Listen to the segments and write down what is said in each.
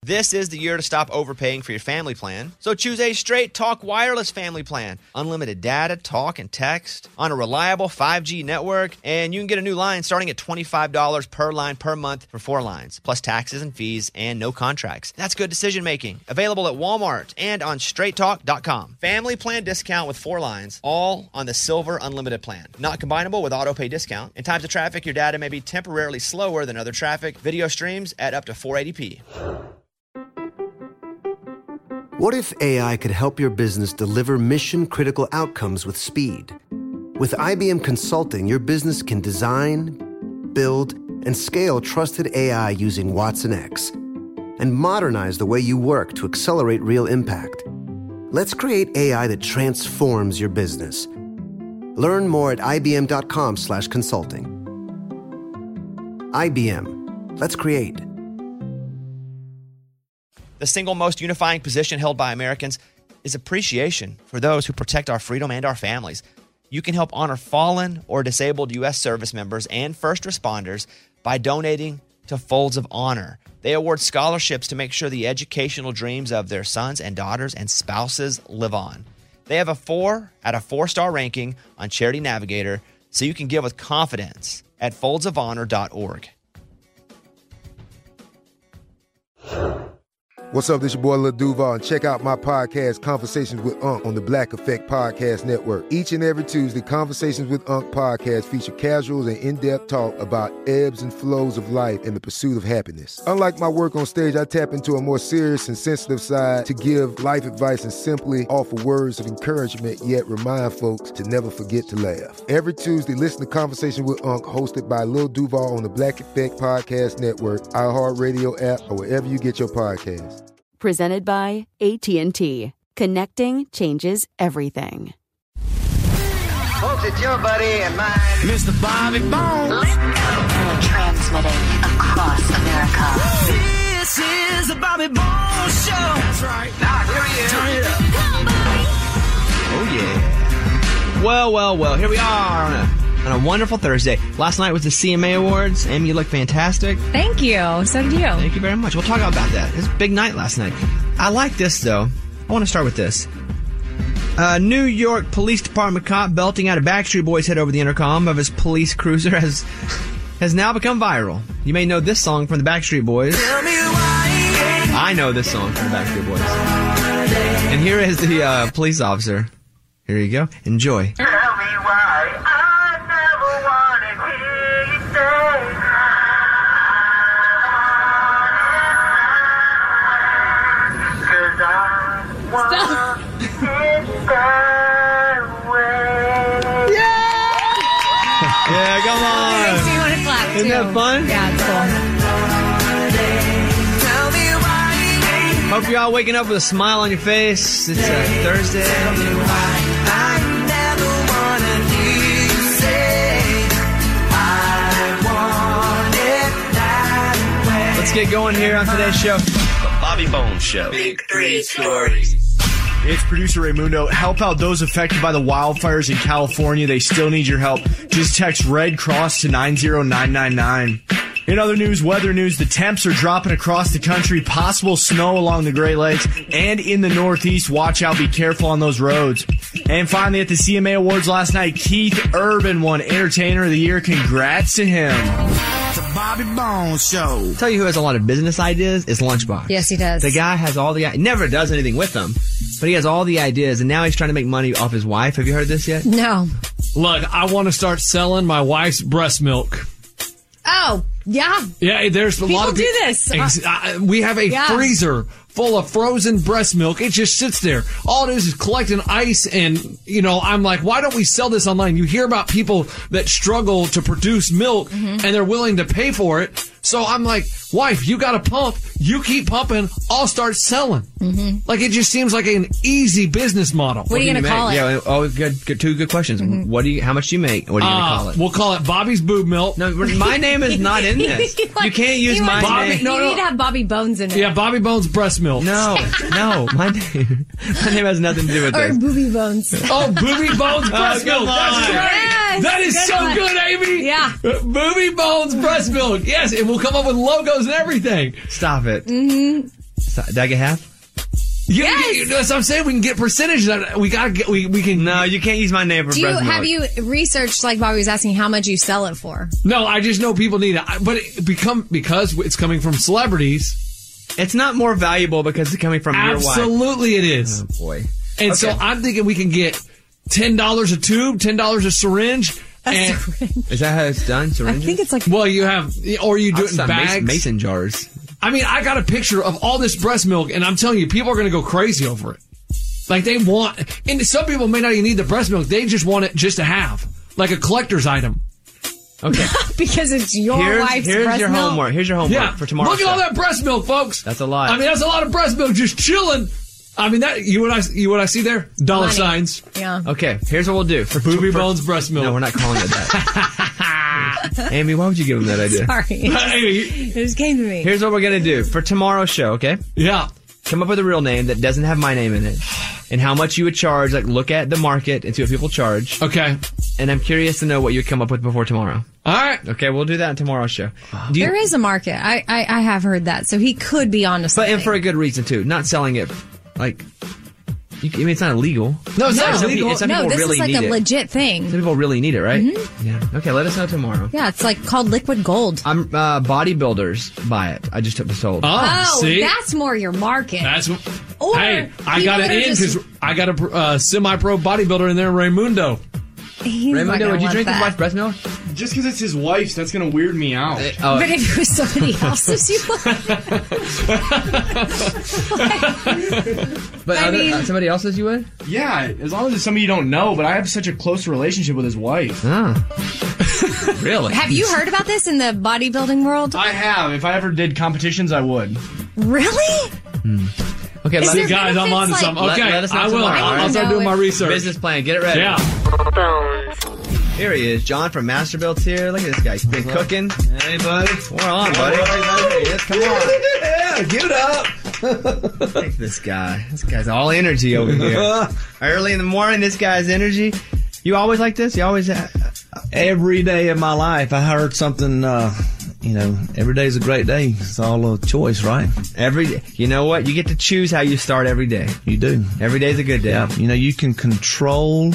This is the year to stop overpaying for your family plan. So choose a Straight Talk Wireless family plan. Unlimited data, talk, and text on a reliable 5G network. And you can get a new line starting at $25 per line per month for 4 lines, plus taxes and fees and no contracts. That's good decision making. Available at Walmart and on straighttalk.com. Family plan discount with 4 lines, all on the Silver Unlimited plan. Not combinable with auto pay discount. In times of traffic, your data may be temporarily slower than other traffic. Video streams at up to 480p. What if AI could help your business deliver mission-critical outcomes with speed? With IBM Consulting, your business can design, build, and scale trusted AI using Watson X, and modernize the way you work to accelerate real impact. Let's create AI that transforms your business. Learn more at ibm.com/consulting. IBM. Let's create. The single most unifying position held by Americans is appreciation for those who protect our freedom and our families. You can help honor fallen or disabled U.S. service members and first responders by donating to Folds of Honor. They award scholarships to make sure the educational dreams of their sons and daughters and spouses live on. They have a 4 out of 4-star ranking on Charity Navigator, so you can give with confidence at foldsofhonor.org. What's up? This your boy Lil Duval, and check out my podcast, Conversations with Unc, on the Black Effect Podcast Network. Each and every Tuesday, Conversations with Unc podcast feature casual and in-depth talk about ebbs and flows of life and the pursuit of happiness. Unlike my work on stage, I tap into a more serious and sensitive side to give life advice and simply offer words of encouragement, yet remind folks to never forget to laugh. Every Tuesday, listen to Conversations with Unc, hosted by Lil Duval on the Black Effect Podcast Network, iHeartRadio app, or wherever you get your podcasts. Presented by AT&T. Connecting changes everything. Folks, it's your buddy and mine, Mr. Bobby Bones. Transmitting across America. This is the Bobby Bones Show. That's right. Now, here he is. Turn it up. Oh, yeah. Well, here we are on a wonderful Thursday. Last night was the CMA Awards. Amy, you look fantastic. Thank you. So did you. Thank you very much. We'll talk about that. It was a big night last night. I like this, though. I want to start with this. New York Police Department cop belting out a Backstreet Boys hit over the intercom of his police cruiser has now become viral. You may know this song from the Backstreet Boys. I know this song from the Backstreet Boys. And here is the police officer. Here you go. Enjoy. Tell me why I never wanted to hear you say cause I want it that way. Yeah, come on. It makes me want to clap, too. Isn't that fun? Yeah, it's cool. Hope you're all waking up with a smile on your face. It's Thursday. Let's get going here on today's show. The Bobby Bones Show. Big 3 stories. It's producer Raymundo. Help out those affected by the wildfires in California. They still need your help. Just text Red Cross to 90999. In other news, weather news, the temps are dropping across the country. Possible snow along the Great Lakes and in the Northeast. Watch out. Be careful on those roads. And finally, at the CMA Awards last night, Keith Urban won Entertainer of the Year. Congrats to him. The Bobby Bones Show. I'll tell you who has a lot of business ideas is Lunchbox. Yes, he does. The guy has all the... never does anything with them, but he has all the ideas, and now he's trying to make money off his wife. Have you heard this yet? No. Look, I want to start selling my wife's breast milk. Oh, yeah. Yeah, there's a lot of people do this. We have a freezer full of frozen breast milk. It just sits there. All it is collecting ice, and, you know, I'm like, why don't we sell this online? You hear about people that struggle to produce milk, and they're willing to pay for it. So I'm like, wife, you got a pump. You keep pumping. I'll start selling. Like, it just seems like an easy business model. What are you going to call it? Yeah, good, two good questions. How much do you make? What are you going to call it? We'll call it Bobby's Boob Milk. No, my name is not in this. You can't use my name. You need to have Bobby Bones in it. Yeah, Bobby Bones breast milk. No, my name has nothing to do with or this. Booby Bones. Oh, Booby Bones breast milk. That's great. Yes, that is so one. good, Amy. Yeah. Booby Bones breast milk. Yes, and we'll come up with logos and everything. Stop it. Did I get half? Yes. That's what I'm saying. We can get percentage. We gotta get. We can. No, you can't use my name for breast milk. Have you researched, like Bobby was asking, how much you sell it for? No, I just know people need it. But because it's coming from celebrities. It's not more valuable because it's coming from your wife. Absolutely, it is. Oh boy. And so I'm thinking we can get $10 a tube, $10 a syringe. Is that how it's done? Syringes? I think it's like. Well, you have, or you do it in bags. Mason jars. I mean, I got a picture of all this breast milk, and I'm telling you, people are going to go crazy over it. Like, they want, and some people may not even need the breast milk. They just want it just to have, like a collector's item. Okay. Because it's your wife's breast your milk. Homework. Here's your homework for tomorrow. Look at all that breast milk, folks. That's a lot. I mean, that's a lot of breast milk just chilling. I mean, that you what I see there? Dollar signs. Yeah. Okay, here's what we'll do. For Booby Bones breast milk. No, we're not calling it that. Amy, why would you give him that idea? Sorry. It just came to me. Here's what we're going to do. For tomorrow's show, okay? Yeah. Come up with a real name that doesn't have my name in it. And how much you would charge. Like, look at the market and see what people charge. Okay. And I'm curious to know what you'd come up with before tomorrow. All right. Okay, we'll do that on tomorrow's show. There is a market. I have heard that. So he could be onto something. And for a good reason, too. Not selling it, like... I mean, it's not illegal. No, it's not illegal. This is like a legit thing. Some people really need it, right? Mm-hmm. Yeah. Okay, let us know tomorrow. Yeah, it's like called liquid gold. Bodybuilders buy it. I just took this sold. Oh, see? That's more your market. Hey, I got it in because I got a semi-pro bodybuilder in there, Raymundo. Raymundo, would you drink his wife's breast milk? Just because it's his wife's, that's going to weird me out. But if it was somebody else's, you would. But somebody else's, you would? Yeah, as long as it's somebody you don't know. But I have such a close relationship with his wife. Really? Have you heard about this in the bodybuilding world? I have. If I ever did competitions, I would. Really? Okay, guys, I'm on to something. Okay, let us know I will. tomorrow. I'll start doing my research. Business plan. Get it ready. Yeah. Here he is. John from Masterbuilt's here. Look at this guy. He's been cooking. Hey, buddy. We're on, buddy. Yes, come on. Yeah, give it up. Take this guy. This guy's all energy over here. Early in the morning, this guy's energy. You always like this? You always Every day of my life, I heard something, every day's a great day. It's all a choice, right? You know what? You get to choose how you start every day. You do. Every day's a good day. Yeah. You can control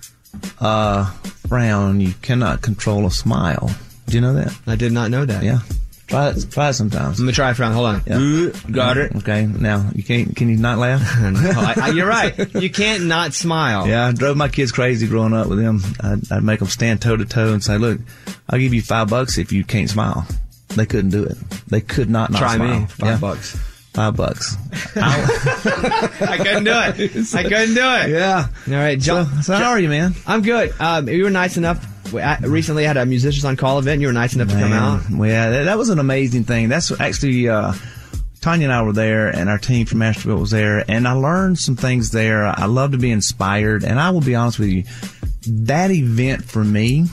frown. You cannot control a smile. Do you know that? I did not know that. Yeah. Try it sometimes. Let me try a frown. Hold on. Yeah. Got it. Okay. Now, can you not laugh? No, you're right. You can't not smile. Yeah, I drove my kids crazy growing up with them. I'd make them stand toe to toe and say, look, I'll give you $5 if you can't smile. They couldn't do it. They could not Try smile. me. $5. $5. I couldn't do it. I couldn't do it. Yeah. All right, John. So how are you, man? I'm good. You were nice enough. I recently had a Musicians on Call event. You were nice enough to come out. Yeah, that was an amazing thing. That's actually, Tanya and I were there, and our team from Masterbuilt was there, and I learned some things there. I love to be inspired, and I will be honest with you, that event for me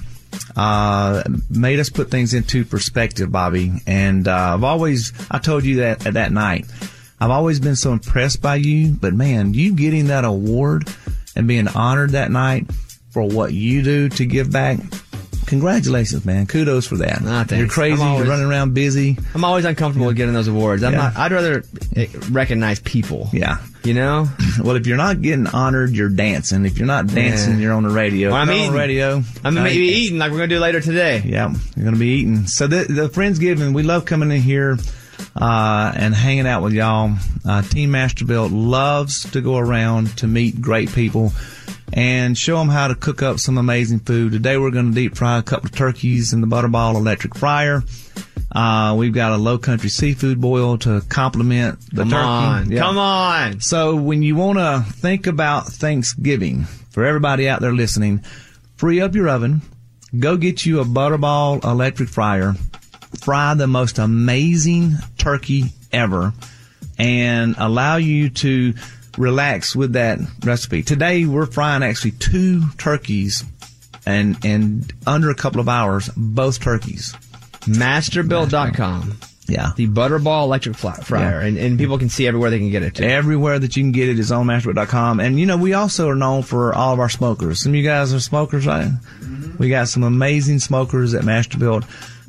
made us put things into perspective, Bobby. And I told you that at that night, I've always been so impressed by you, but man, you getting that award and being honored that night for what you do to give back, congratulations, man. Kudos for that. You're crazy. You're running around busy. I'm always uncomfortable with getting those awards. I'd rather recognize people. Yeah. You know? Well, if you're not getting honored, you're dancing. If you're not dancing, you're on the radio. Well, I'm eating. On the radio. I'm going to be eating like we're going to do later today. Yeah, you're going to be eating. So the Friendsgiving, we love coming in here and hanging out with y'all. Team Masterbuilt loves to go around to meet great people and show them how to cook up some amazing food. Today we're going to deep fry a couple of turkeys in the Butterball electric fryer. We've got a low country seafood boil to complement the turkey. Come on. So when you want to think about Thanksgiving, for everybody out there listening, free up your oven, go get you a Butterball electric fryer, fry the most amazing turkey ever, and allow you to relax with that recipe. Today we're frying actually 2 turkeys and under a couple of hours, both turkeys. Masterbuilt.com. Yeah. The Butterball electric fryer. Yeah. And people can see everywhere they can get it too. Everywhere that you can get it is on Masterbuilt.com. And we also are known for all of our smokers. Some of you guys are smokers, right? Mm-hmm. We got some amazing smokers at Masterbuilt.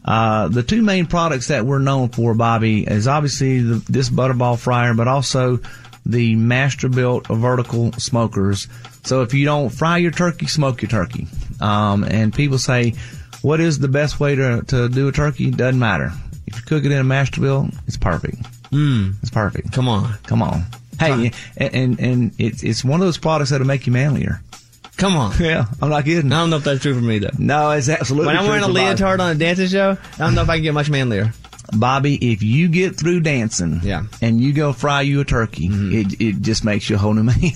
The two main products that we're known for, Bobby, is obviously this Butterball fryer, but also the Masterbuilt vertical smokers. So if you don't fry your turkey, smoke your turkey. And people say, what is the best way to do a turkey? Doesn't matter. If you cook it in a Masterbuilt, it's perfect. It's perfect. Come on. Hey, and it's one of those products that'll make you manlier. Come on. Yeah, I'm not kidding. I don't know if that's true for me, though. No, it's absolutely When I'm true wearing a for Bobby. leotard on a dancing show, I don't know if I can get much manlier. Bobby, if you get through dancing and you go fry you a turkey, it just makes you a whole new man.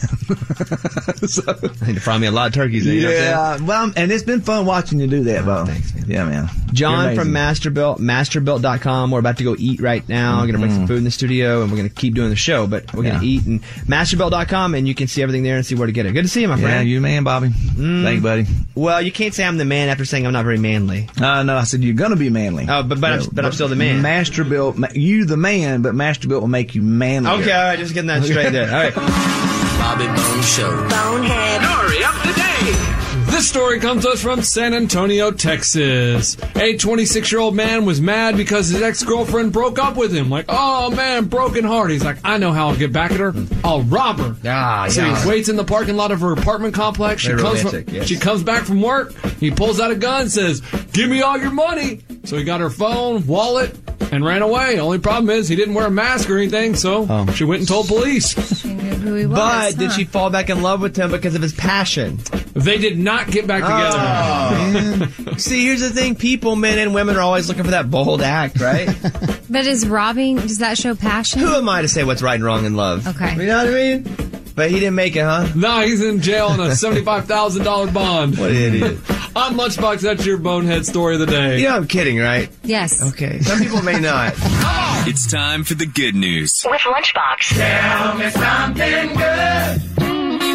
So, I need to fry me a lot of turkeys. Yeah, well, and it's been fun watching you do that, Bo. Thanks, man. Yeah, man. John from Masterbuilt, masterbuilt.com. We're about to go eat right now. I'm going to bring some food in the studio, and we're going to keep doing the show, but we're going to eat. And masterbuilt.com, and you can see everything there and see where to get it. Good to see you, my friend. Yeah, you the man, Bobby. Thank you, buddy. Well, you can't say I'm the man after saying I'm not very manly. No, I said you're going to be manly. Oh, but I'm still the man. Masterbuilt, you the man, but Masterbuilt will make you manly. Okay, all right, just getting that straight there. All right. Bobby Bone Show. Bonehead. Story of the day. This story comes to us from San Antonio, Texas. A 26-year-old man was mad because his ex-girlfriend broke up with him. Like, oh man, broken heart. He's like, I know how I'll get back at her. I'll rob her. So he waits in the parking lot of her apartment complex. She comes back from work. He pulls out a gun and says, give me all your money. So he got her phone, wallet, and ran away. Only problem is he didn't wear a mask or anything, so she went and told police. She knew who he was. But did she fall back in love with him because of his passion? They did not get back together. See, here's the thing. People, men and women, are always looking for that bold act, right? But is robbing, does that show passion? Who am I to say what's right and wrong in love? Okay. You know what I mean? But he didn't make it, huh? No, he's in jail on a $75,000 bond. What an idiot. I'm Lunchbox. That's your bonehead story of the day. You know I'm kidding, right? Yes. Okay. Some people may not. It's time for the good news. With Lunchbox. Tell me something good.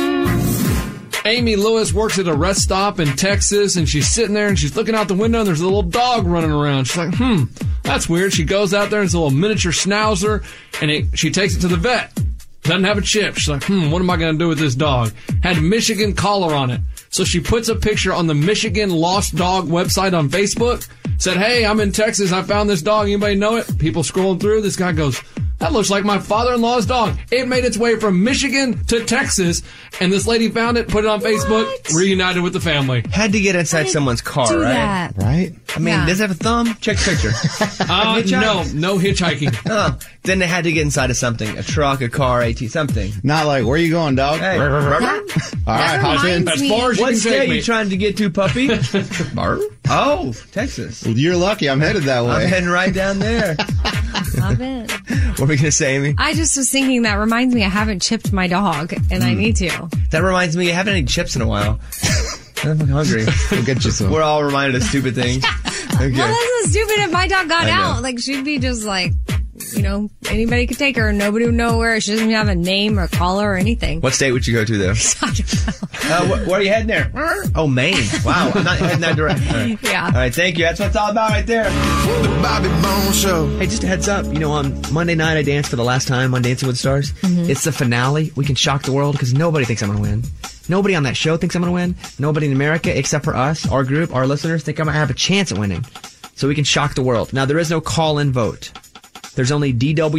Amy Lewis works at a rest stop in Texas, and she's sitting there and she's looking out the window and there's a little dog running around. She's like, that's weird. She goes out there and it's a little miniature schnauzer, and she takes it to the vet. Doesn't have a chip. She's like, what am I going to do with this dog? Had Michigan collar on it. So she puts a picture on the Michigan Lost Dog website on Facebook. Said, hey, I'm in Texas. I found this dog. Anybody know it? People scrolling through. This guy goes, that looks like my father-in-law's dog. It made its way from Michigan to Texas, and this lady found it, put it on Facebook, reunited with the family. Had to get inside someone's car, do right? that. Right? I mean, does it have a thumb? Check the picture. No hitchhiking. Oh, then they had to get inside of something. A truck, a car, AT, something. Not like, where you going, dog? Hey. All right, hop in. As far as you What can state take are me. you trying to get to, puppy? Oh, Texas. Well, you're lucky. I'm headed that way. I'm heading right down there. Love it. What were we going to say, Amy? I just was thinking that reminds me I haven't chipped my dog, and I need to. That reminds me, I haven't had any chips in a while. I'm hungry. We'll get you some. We're all reminded of stupid things. Okay. Well, that's so stupid. If my dog got I know. out, like, she'd be just like, anybody could take her and nobody would know where. She doesn't even have a name or collar or anything. What state would you go to, though? I don't know. Where are you heading there? Oh, Maine. Wow, I'm not heading that direction. All right. Yeah. All right, thank you. That's what it's all about right there. The Bobby Bone Show. Hey, just a heads up. On Monday night, I danced for the last time on Dancing with the Stars. Mm-hmm. It's the finale. We can shock the world because nobody thinks I'm going to win. Nobody on that show thinks I'm going to win. Nobody in America, except for us, our group, our listeners, think I'm going to have a chance at winning. So we can shock the world. Now, there is no call-in vote. There's only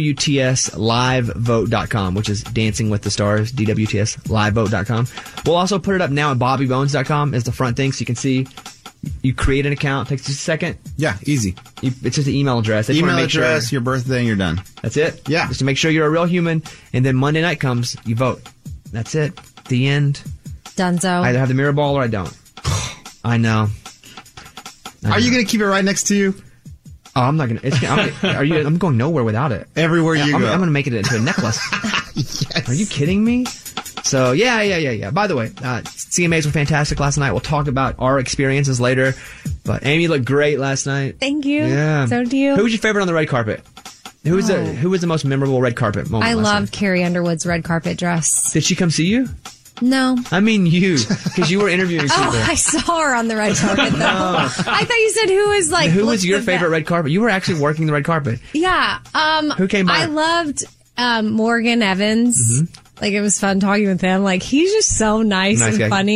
DWTSLivevote.com, which is Dancing with the Stars, DWTSLivevote.com. We'll also put it up now at BobbyBones.com as the front thing so you can see. You create an account. It takes just a second. Yeah, easy. It's just an email address. Email address, your birthday, and you're done. That's it. Yeah. Just to make sure you're a real human. And then Monday night comes, you vote. That's it. The end. Dunzo. I either have the mirror ball or I don't. I know. Are you going to keep it right next to you? Oh, I'm not gonna. I'm going nowhere without it. Everywhere you go. I'm gonna make it into a necklace. Yes. Are you kidding me? So yeah. By the way, CMAs were fantastic last night. We'll talk about our experiences later. But Amy looked great last night. Thank you. Yeah. So do you. Who was your favorite on the red carpet? Who was the most memorable red carpet moment? I last loved night? Carrie Underwood's red carpet dress. Did she come see you? No. I mean you, because you were interviewing people. Oh, I saw her on the red carpet, though. I thought you said who was like. Who was your the favorite best? red carpet? You were actually working the red carpet. Yeah. Who came by? I loved Morgan Evans. Mm-hmm. Like, it was fun talking with him. Like, he's just so nice Nice and guy. funny.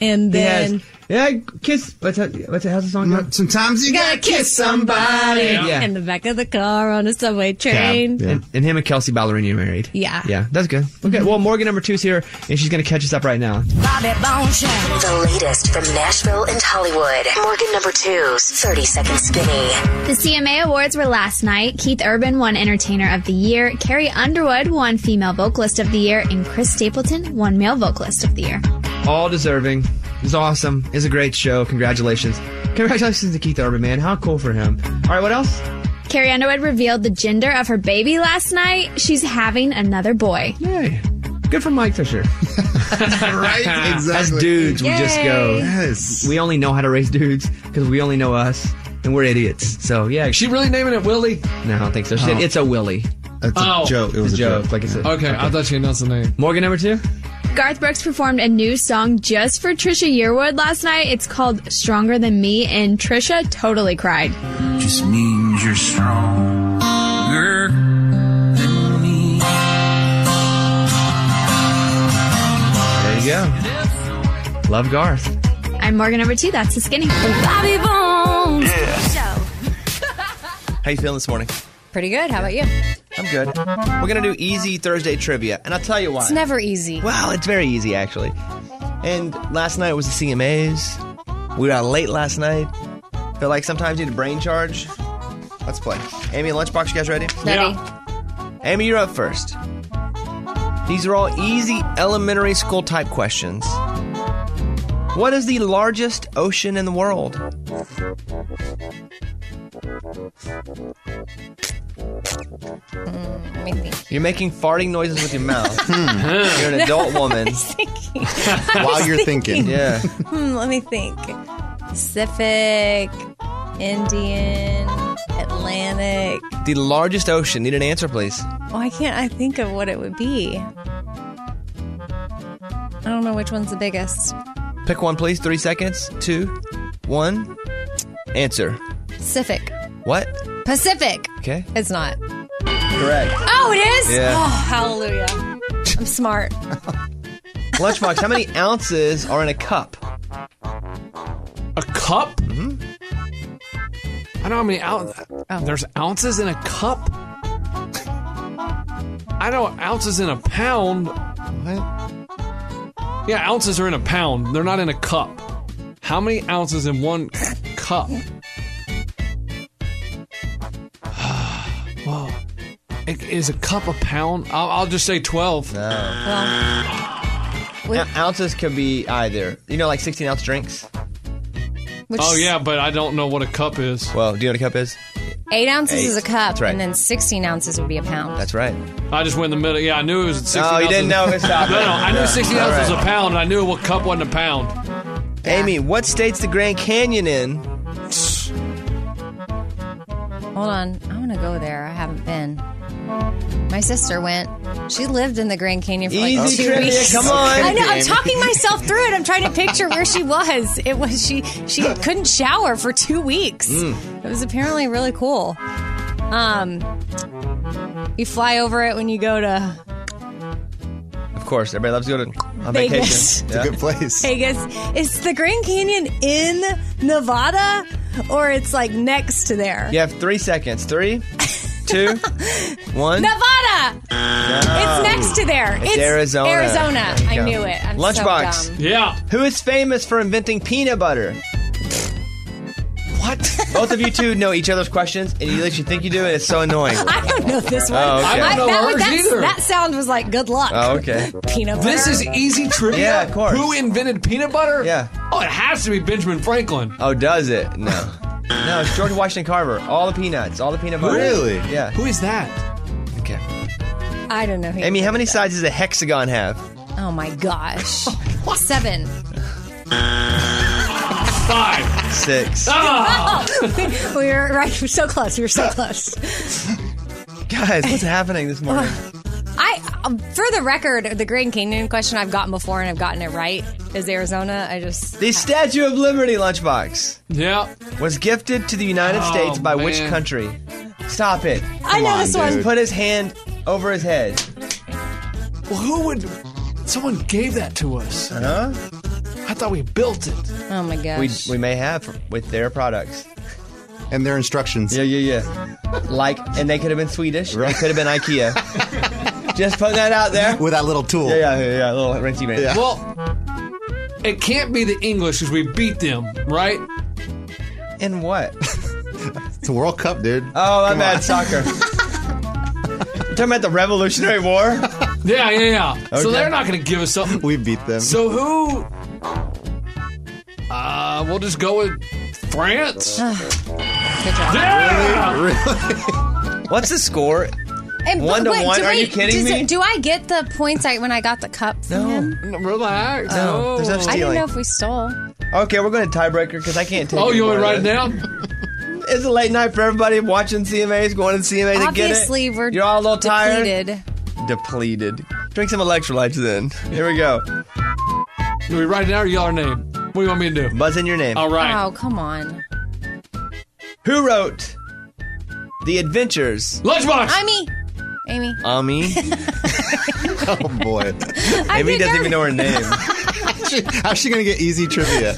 And then kiss. How's the song go? Sometimes you gotta kiss somebody. Yeah. in the back of the car on a subway train. Yeah. And him and Kelsey Ballerini are married. Yeah. Yeah, that's good. Okay, well, Morgan number 2's here, and she's going to catch us up right now. The latest from Nashville and Hollywood. Morgan number 2's 30-Second Skinny. The CMA Awards were last night. Keith Urban won Entertainer of the Year, Carrie Underwood won Female Vocalist of the Year, and Chris Stapleton won Male Vocalist of the Year. All deserving. It was awesome. It was a great show. Congratulations. Congratulations to Keith Urban, man. How cool for him. All right, what else? Carrie Underwood revealed the gender of her baby last night. She's having another boy. Yay. Good for Mike Fisher. Right? Exactly. As dudes, we just go. Yes. We only know how to raise dudes because we only know us, and we're idiots. So, yeah. Is she really naming it Willie? No, I don't think so. She said it's a Willie. That's a joke. It was a joke. Like I said. Okay, I thought she announced the name. Morgan number 2? Garth Brooks performed a new song just for Trisha Yearwood last night. It's called Stronger Than Me, and Trisha totally cried. Just means you're stronger than me. There you go. Love Garth. I'm Morgan number 2. That's the Skinny. Bobby Bones. How you feeling this morning? Pretty good. How about you? I'm good. We're going to do easy Thursday trivia, and I'll tell you why. It's never easy. Well, it's very easy, actually. And last night was the CMAs. We were out late last night. Feel like sometimes you need a brain charge. Let's play. Amy and Lunchbox, you guys ready? Ready. Amy, you're up first. These are all easy elementary school type questions. What is the largest ocean in the world? Let me think. You're making farting noises with your mouth. You're an adult woman. While you're thinking. Yeah. Let me think. Pacific, Indian, Atlantic. The largest ocean. Need an answer, please. Why can't I think of what it would be? I don't know which one's the biggest. Pick one, please. 3 seconds. 2, 1. Answer. Pacific. What? Pacific. Okay. It's not. Correct. Oh, it is? Yeah. Oh, hallelujah. I'm smart. Lunchbox, how many ounces are in a cup? A cup? Mm-hmm. I don't know how many ounces. There's ounces in a cup? I know ounces in a pound. What? Yeah, ounces are in a pound. They're not in a cup. How many ounces in one cup? Well, is a cup a pound? I'll just say 12. No. Ounces could be either. You know, like 16-ounce drinks? Oh, yeah, but I don't know what a cup is. Well, do you know what a cup is? 8 ounces is a cup, That's right. and then 16 ounces would be a pound. That's right. I just went in the middle. Yeah, I knew it was 16 ounces. Oh, you didn't know it. Stop No, it. I knew 16 All ounces was right. a pound, and I knew what cup wasn't a pound. Amy, what state's the Grand Canyon in? Hold on. I want to go there. I haven't been. My sister went. She lived in the Grand Canyon for like Easy 2 trivia, weeks. come on. I know. I'm Amy. talking myself through it. I'm trying to picture where she was. It was she couldn't shower for 2 weeks. It was apparently really cool. You fly over it when you go to Of course, everybody loves to go to on Vegas. vacation. It's a good place. Vegas. Is the Grand Canyon in Nevada, or it's like next to there? You have 3 seconds. 3, 2, 1. Nevada. It's next to there. It's Arizona. Arizona. There you I go. knew it. I'm Lunchbox. so dumb. Yeah. Who is famous for inventing peanut butter? What? Both of you two know each other's questions, and you think you do, and it's so annoying. I don't know this one. Oh, okay. I don't know hers either. That sound was like good luck. Oh, okay. Peanut butter. This is easy trivia. Yeah, of course. Who invented peanut butter? Yeah. Oh, it has to be Benjamin Franklin. Oh, does it? No. No, it's George Washington Carver. All the peanuts, all the peanut butter. Really? Yeah. Who is that? Okay. I don't know. Amy, how many sides does a hexagon have? Oh my gosh. 7. 5. 6. Oh! We were right. We're so close. We were so close. Guys, what's happening this morning? For the record, the Grand Canyon question I've gotten before and I've gotten it right is Arizona. The Statue of Liberty, Lunchbox. Yeah. Was gifted to the United States by which man. country? Stop it. I know this one. Put his hand over his head. Well, who would... Someone gave that to us. Huh? I I thought we built it. Oh my gosh. We may have with their products. And their instructions. Yeah. And they could have been Swedish. Right. It could have been IKEA. Just putting that out there. With that little tool. Yeah, a little rinsey man. Yeah. Well, it can't be the English because we beat them, right? In what? It's a World Cup, dude. Oh, I'm bad soccer. You're talking about the Revolutionary War? Yeah. Okay. So they're not going to give us something. We beat them. So who? We'll just go with France. Good job. Yeah! Really? What's the score? And, 1-1? Are you kidding me? Do I get the points when I got the cup from him? Relax. No, there's no I didn't stealing. know if we stole. Okay, we're going to tiebreaker because I can't take it. Oh, you want to more write it of this. down? It's a late night for everybody watching CMAs, going to CMA to get it. Obviously, we're You're all a little depleted. Depleted. Drink some electrolytes then. Here we go. Do we write it down or yell our name? What do you want me to do? Buzz in your name. All right. Oh, come on. Who wrote The Adventures? Lunchbox! Amy. Ami? Oh, boy. Amy doesn't even know her name. How's she going to get easy trivia?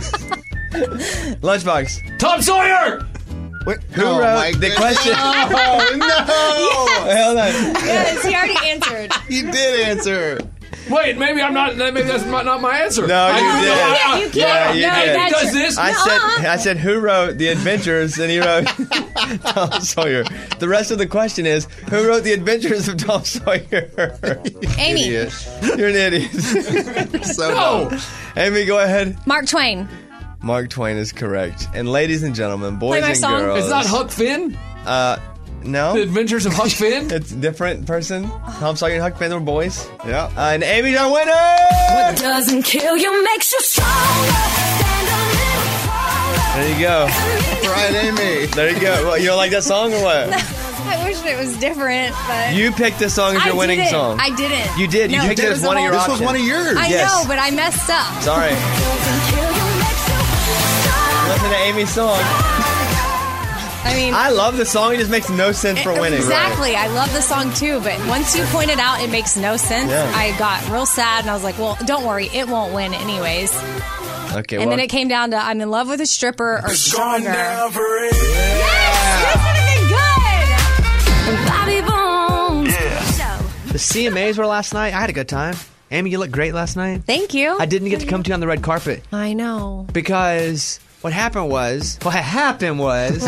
Lunchbox. Tom Sawyer! Wait, Who wrote the question? Oh, no! Hold on. Yes, he already answered. You did answer. Wait, maybe I'm not. Maybe that's not my answer. No, you did. You can't. Yeah, you No, did. that's Does this? I said, who wrote The Adventures? And he wrote Tom Sawyer. The rest of the question is, who wrote The Adventures of Tom Sawyer? Amy. Idiot. You're an idiot. So No. dumb. Amy, go ahead. Mark Twain. Mark Twain is correct. And ladies and gentlemen, boys Play my and song. girls. It's not Huck Finn? No. The Adventures of Huck Finn? It's a different person. Tom Sawyer and Huck Finn were boys. Yeah. And Amy's our winner! What doesn't kill you makes you stronger. Stand a little taller. There you go. Right, Amy. There you go. Well, you don't like that song or what? I wish it was different, but You picked this song as your winning didn't. song. I didn't. You did. You No, picked it there as was a one of your whole- This options. was one of yours. I Yes. know, but I messed up. Sorry. Doesn't kill you makes you stronger. Listen to Amy's song. I mean, I love the song. It just makes no sense for winning. Exactly. I love the song too, but once you pointed out it makes no sense, Yeah. I got real sad and I was like, well, don't worry, it won't win anyways. Okay, And well, then it came down to I'm in love with a stripper or stronger. Yes! This would have been good! Bobby Bones. the CMAs were last night. I had a good time. Amy, you looked great last night. Thank you. I didn't get to come to you on the red carpet I know. because what happened was What happened was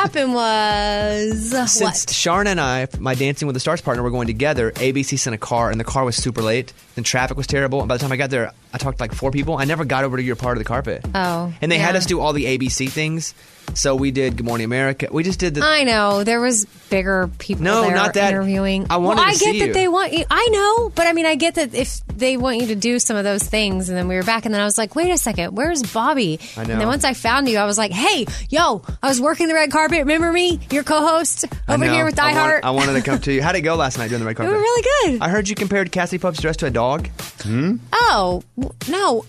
since Sharna and I, my Dancing with the Stars partner, were going together, ABC sent a car and the car was super late. Then traffic was terrible. And by the time I got there, I talked to like 4 people. I never got over to your part of the carpet. Oh. And they had yeah. us do all the ABC things. So we did Good Morning America. We just did the. I know there was bigger people No, there not that. interviewing. I wanted I to get see that you. they want you. I know, but I mean, I get that if they want you to do some of those things, and then we were back, and then I was like, wait a second, where's Bobby? I know. And then once I found you, I was like, hey, yo, I was working the red carpet. Remember me, your co-host I over know. here with Die Hard. I wanted to come to you. How'd it go last night doing the red They carpet? were really good. I heard you compared Cassie Pope's dress to a dog. Oh no,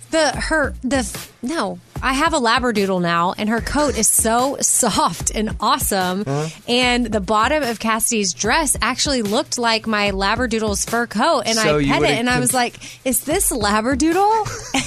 no. I have a Labradoodle now, and her coat is so soft and awesome. And the bottom of Cassidy's dress actually looked like my Labradoodle's fur coat. And So I you pet it, would've and I was like, "Is this Labradoodle?"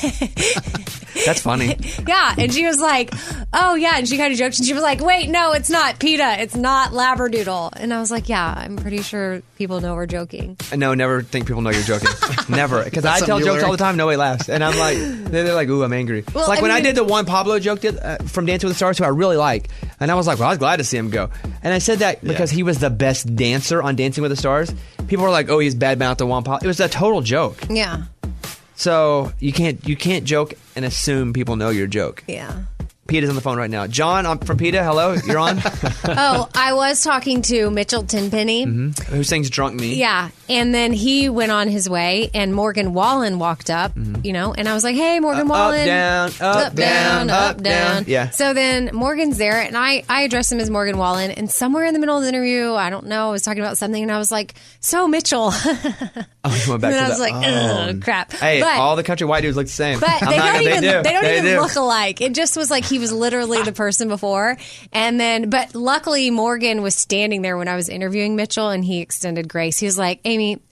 That's funny. Yeah, and she was like, "Oh yeah," and she kind of joked, and she was like, "Wait, no, it's not PETA. It's not Labradoodle." And I was like, "Yeah, I'm pretty sure people know we're joking." No, never think people know you're joking. Never. Because I That's tell something you jokes all learned. the time, nobody laughs. And I'm like, they're like, ooh, I'm angry. Well, like I when I mean- did the one Pablo joke from Dancing with the Stars, who I really like. And I was like, well, I was glad to see him go. And I said that because he was the best dancer on Dancing with the Stars. People were like, oh, he's bad mouth to Juan Pablo. It was a total joke. Yeah, So you can't joke and assume people know your joke. yeah. Peter's on the phone right now. John, I'm from PETA. Hello, you're on. Oh, I was talking to Mitchell Tenpenny. Who sings Drunk Me? Yeah, and then he went on his way, and Morgan Wallen walked up, you know, and I was like, hey, Morgan Wallen. Up, down, up, down. Yeah. So then Morgan's there, and I addressed him as Morgan Wallen, and somewhere in the middle of the interview, I don't know, I was talking about something, and I was like, so Mitchell. Oh, you went back and to I was that. like, ugh, crap. Hey, but, all the country white dudes look the same. but they don't even do. look alike. It just was like he was literally the person before. And then, but luckily Morgan was standing there when I was interviewing Mitchell, and he extended grace. He was like, Amy,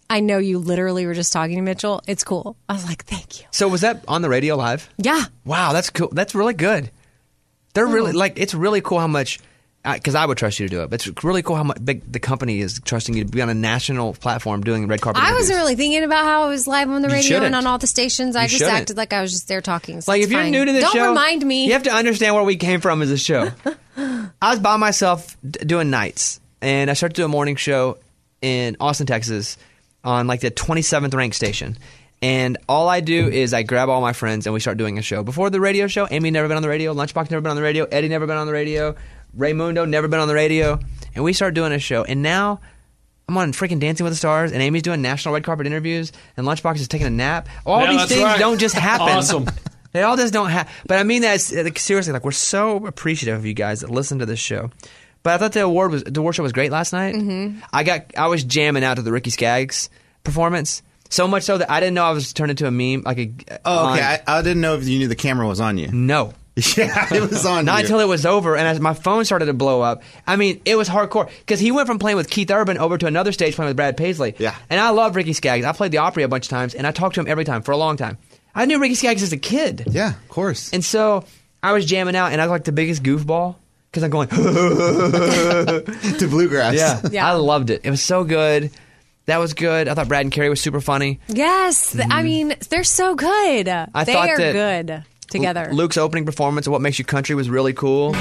I know you literally were just talking to Mitchell. It's cool. I was like, thank you. So was that on the radio live? Yeah. Wow, that's cool. That's really good. They're really it's really cool how much. Because I would trust you to do it, but it's really cool how much big the company is trusting you to be on a national platform doing red carpet. I interviews. wasn't really thinking about how I was live on the You radio shouldn't. and on all the stations. I You just shouldn't. acted like I was just there talking. So Like it's if you're fine. new to the show, don't remind me. You have to understand where we came from as a show. I was by myself doing nights, and I started doing a morning show in Austin, Texas, on like the 27th ranked station. And all I do is I grab all my friends and we start doing a show. Before the radio show, Amy never been on the radio, Lunchbox never been on the radio, Eddie never been on the radio, Raymundo never been on the radio, and we start doing a show. And now I'm on freaking Dancing with the Stars, and Amy's doing national red carpet interviews, and Lunchbox is taking a nap. All Yeah, these that's things right. don't just happen. Awesome. They all just don't happen. But I mean that seriously. Like, we're so appreciative of you guys that listen to this show. But I thought the award show was great last night. Mm-hmm. I was jamming out to the Ricky Skaggs performance. So much so that I didn't know I was turned into a meme. Oh, okay. I didn't know if you knew the camera was on you. No. Yeah, it was on Not you. until it was over, and as my phone started to blow up. I mean, it was hardcore because he went from playing with Keith Urban over to another stage playing with Brad Paisley. Yeah. And I love Ricky Skaggs. I played the Opry a bunch of times, and I talked to him every time for a long time. I knew Ricky Skaggs as a kid. Yeah, of course. And so I was jamming out, and I was like the biggest goofball because I'm going to bluegrass. Yeah, I loved it. It was so good. That was good. I thought Brad and Carrie was super funny. Yes. I mean, they're so good. They thought are that good together. Luke's opening performance of What Makes You Country was really cool.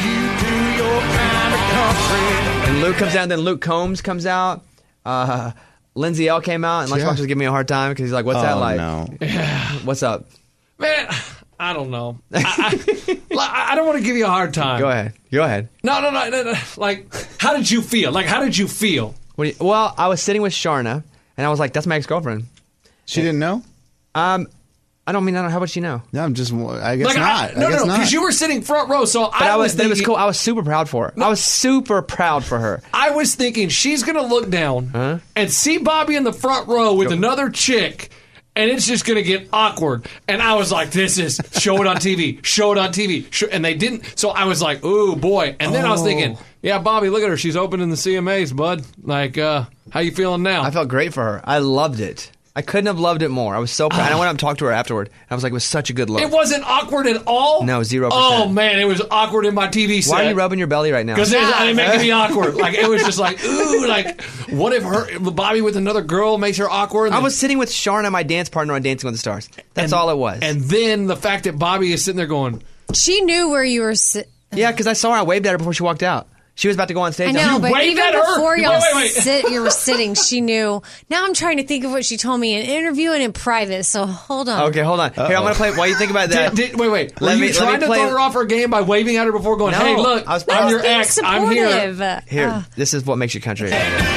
And Luke comes out, then Luke Combs comes out. Lindsay L came out, and Lunchbox was giving me a hard time because he's like, what's that like? No. What's up? Man, I don't know. I don't want to give you a hard time. Go ahead. No. Like, how did you feel? Well, I was sitting with Sharna, and I was like, that's my ex-girlfriend. She didn't know? I don't know. How would she know? No, I guess Like, not. No, I guess not. because you were sitting front row, so But I was it thinking, was cool. I was super proud for her. I was super proud for her. I was thinking she's going to look down and see Bobby in the front row with another chick, and it's just going to get awkward. And I was like, this is, show it on TV, and they didn't. So I was like, ooh, boy. And then I was thinking, yeah, Bobby, look at her. She's opening the CMAs, bud. Like, how you feeling now? I felt great for her. I loved it. I couldn't have loved it more. I was so proud. And I went up and talked to her afterward. I was like, it was such a good look. It wasn't awkward at all? No, 0%. Oh, man, it was awkward in my TV set. Why are you rubbing your belly right now? Because it made me awkward. Like, it was just like, ooh, like, what if Bobby with another girl makes her awkward? I was sitting with Sharna, my dance partner on Dancing with the Stars. That's all it was. And then the fact that Bobby is sitting there going... She knew where you were Yeah, because I saw her. I waved at her before she walked out. She was about to go on stage. I know, but waved even at her? before y'all Wait. you were sitting, she knew. Now I'm trying to think of what she told me in an interview and in private, so hold on. Okay, hold on. Here, I'm going to play. While you think about that. Wait. Were you trying to throw her off her game by waving at her before going, No, hey, look, I was I'm your being ex. I'm here. supportive. Here, this is What Makes You Country. The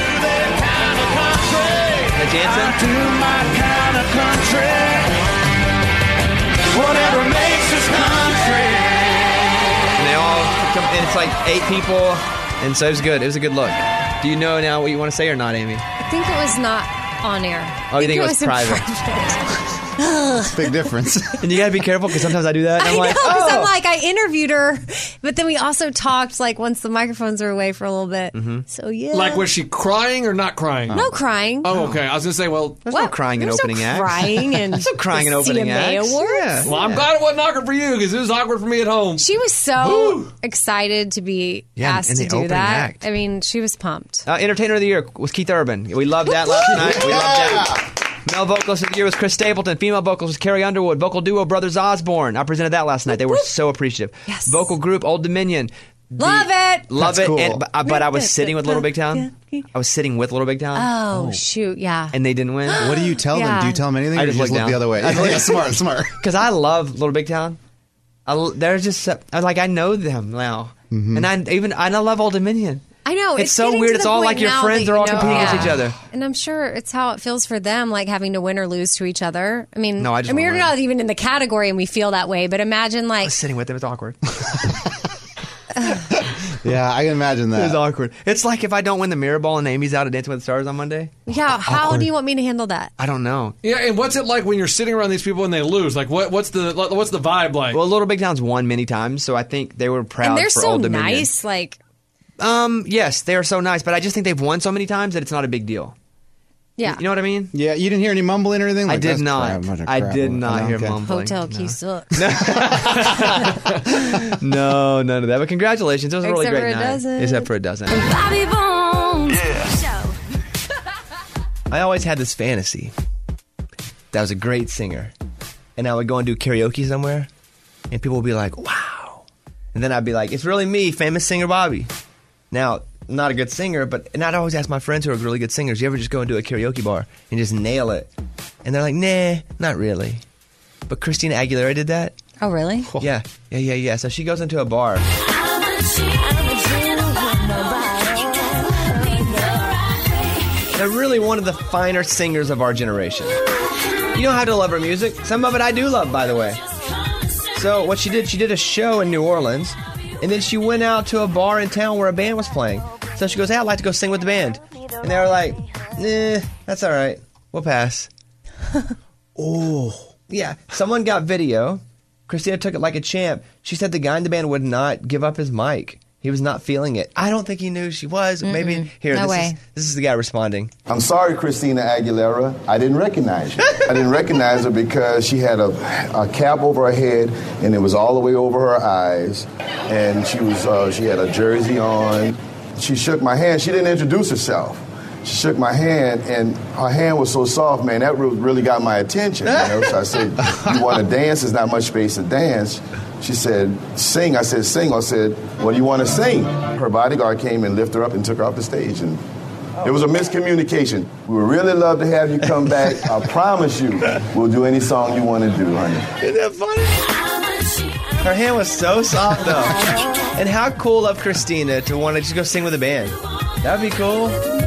dancing? Whatever makes us country. And they all come, and it's like 8 people, and so it was good. It was a good look. Do you know now what you want to say or not, Amy? I think it was not on air. Oh, you think it was in private? Big difference. And you got to be careful because sometimes I do that. And I'm I like, know, because oh. I'm like, I interviewed her, but then we also talked like once the microphones were away for a little bit. Mm-hmm. So yeah, Like, was she crying or not crying? no crying. Oh, okay. I was going to say, well... There's no crying in There's opening no acts. crying and There's no crying in opening CMA acts. Awards. Yeah. Well, I'm glad it wasn't awkward for you because it was awkward for me at home. She was so excited to be Yeah, asked in to the do opening that. act. I mean, she was pumped. Entertainer of the Year was Keith Urban. We loved that last night. We loved that. Male vocalist of the year was Chris Stapleton. Female vocalist was Carrie Underwood. Vocal duo Brothers Osborne. I presented that last night. They were so appreciative. Yes. Vocal group Old Dominion. Love it. Love That's it. cool. And, but I was sitting with Little Big Town. I was sitting with Little Big Town. Oh, shoot, yeah. And they didn't win. What do you tell them? Yeah. Do you tell them anything? I or just you just look look the down. other way. Yeah, smart. Because I love Little Big Town. They're just I know them now. And I love Old Dominion. I know. It's so getting weird. to It's the all point like your now friends that are all you know- competing against each other. And I'm sure it's how it feels for them, like having to win or lose to each other. I mean, No, I just we're wanna not even in the category and we feel that way, but imagine I like, was sitting with them. It's awkward. Yeah, I can imagine It's that. awkward. It's like if I don't win the mirror ball and Amy's out at Dancing with the Stars on Monday. yeah, how do you want me to handle that? I don't know. Yeah, and what's it like when you're sitting around these people and they lose? Like, what's the vibe like? Well, Little Big Town's won many times, so I think they were proud And they're for so Old Dominion. nice. Like, Yes, they are so nice, but I just think they've won so many times that it's not a big deal. Yeah. You know what I mean? Yeah, you didn't hear any mumbling or anything? I Like, did that's not. crap, bunch of I crap. did not hear Okay. mumbling. Hotel key sucks. No, none of that. But congratulations. It was a really Except great for a night. dozen. Except for a dozen. Bobby Bones. I always had this fantasy that I was a great singer. And I would go and do karaoke somewhere. And people would be like, wow. And then I'd be like, it's really me, famous singer Bobby. Now, I'm not a good singer, and I'd always ask my friends who are really good singers, you ever just go and do a karaoke bar and just nail it? And they're like, nah, not really. But Christina Aguilera did that. Oh, really? Yeah. So she goes into a bar. They're really one of the finer singers of our generation. You know how to love her music. Some of it I do love, by the way. So what she did a show in New Orleans, and then she went out to a bar in town where a band was playing. So she goes, hey, I'd like to go sing with the band. And they were like, nah, that's all right. We'll pass. Oh. Yeah, someone got video. Christina took it like a champ. She said the guy in the band would not give up his mic. He was not feeling it. I don't think he knew she was. Maybe here. No this way. This is the guy responding. I'm sorry, Christina Aguilera. I didn't recognize you. I didn't recognize her because she had a cap over her head, and it was all the way over her eyes. And she had a jersey on. She shook my hand. She didn't introduce herself. She shook my hand, and her hand was so soft, man, that really got my attention. You know? So I said, you want to dance? There's not much space to dance. She said, sing. I said, sing. I said, what do you want to sing? Her bodyguard came and lifted her up and took her off the stage. And it was a miscommunication. We would really love to have you come back. I promise you, we'll do any song you want to do, honey. Isn't that funny? Her hand was so soft, though. And how cool of Christina to want to just go sing with a band. That'd be cool.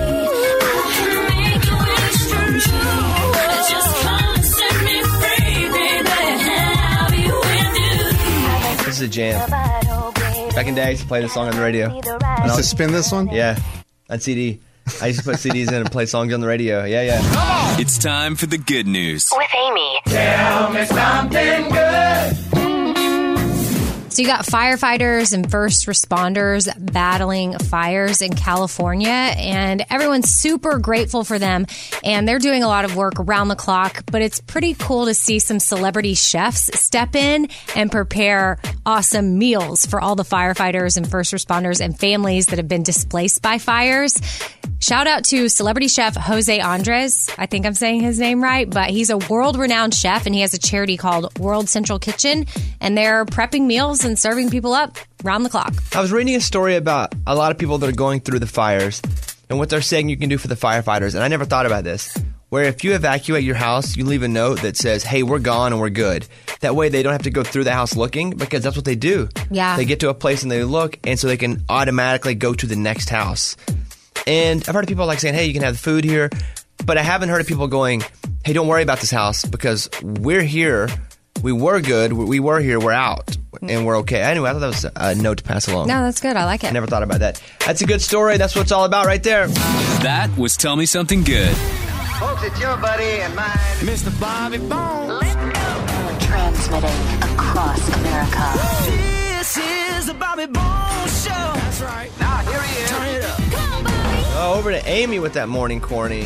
This is a jam. Back in the day, I used to play this song on the radio. You used to spin this one? Yeah, on CD. I used to put CDs in and play songs on the radio. Yeah. It's time for the good news. With Amy. Tell me something good. So you got firefighters and first responders battling fires in California, and everyone's super grateful for them. And they're doing a lot of work around the clock, but it's pretty cool to see some celebrity chefs step in and prepare awesome meals for all the firefighters and first responders and families that have been displaced by fires. Shout out to celebrity chef Jose Andres. I think I'm saying his name right, but he's a world-renowned chef, and he has a charity called World Central Kitchen, and they're prepping meals and serving people up round the clock. I was reading a story about a lot of people that are going through the fires and what they're saying you can do for the firefighters, and I never thought about this, where if you evacuate your house, you leave a note that says, hey, we're gone and we're good. That way they don't have to go through the house looking, because that's what they do. Yeah. They get to a place and they look, and so they can automatically go to the next house. And I've heard of people like saying, hey, you can have the food here. But I haven't heard of people going, hey, don't worry about this house because we're here. We were good. We were here. We're out. And we're okay. Anyway, I thought that was a note to pass along. No, that's good. I like it. I never thought about that. That's a good story. That's what it's all about right there. That was Tell Me Something Good. Folks, it's your buddy and mine, Mr. Bobby Bones. Transmitting across America. This is the Bobby Bones Show. That's right. Now, here he is. Turn it up. Come on, Bobby. Oh, over to Amy with that morning corny.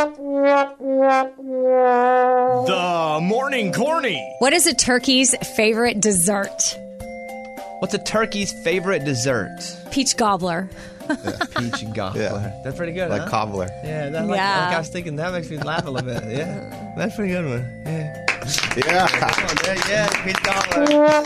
The morning corny. What is a turkey's favorite dessert? What's a turkey's favorite dessert? Peach gobbler. Peach gobbler. Yeah. That's pretty good, Like huh? cobbler. Yeah, like I was thinking, that makes me laugh a little bit. Yeah, that's a pretty good one. Yeah. Peach gobbler.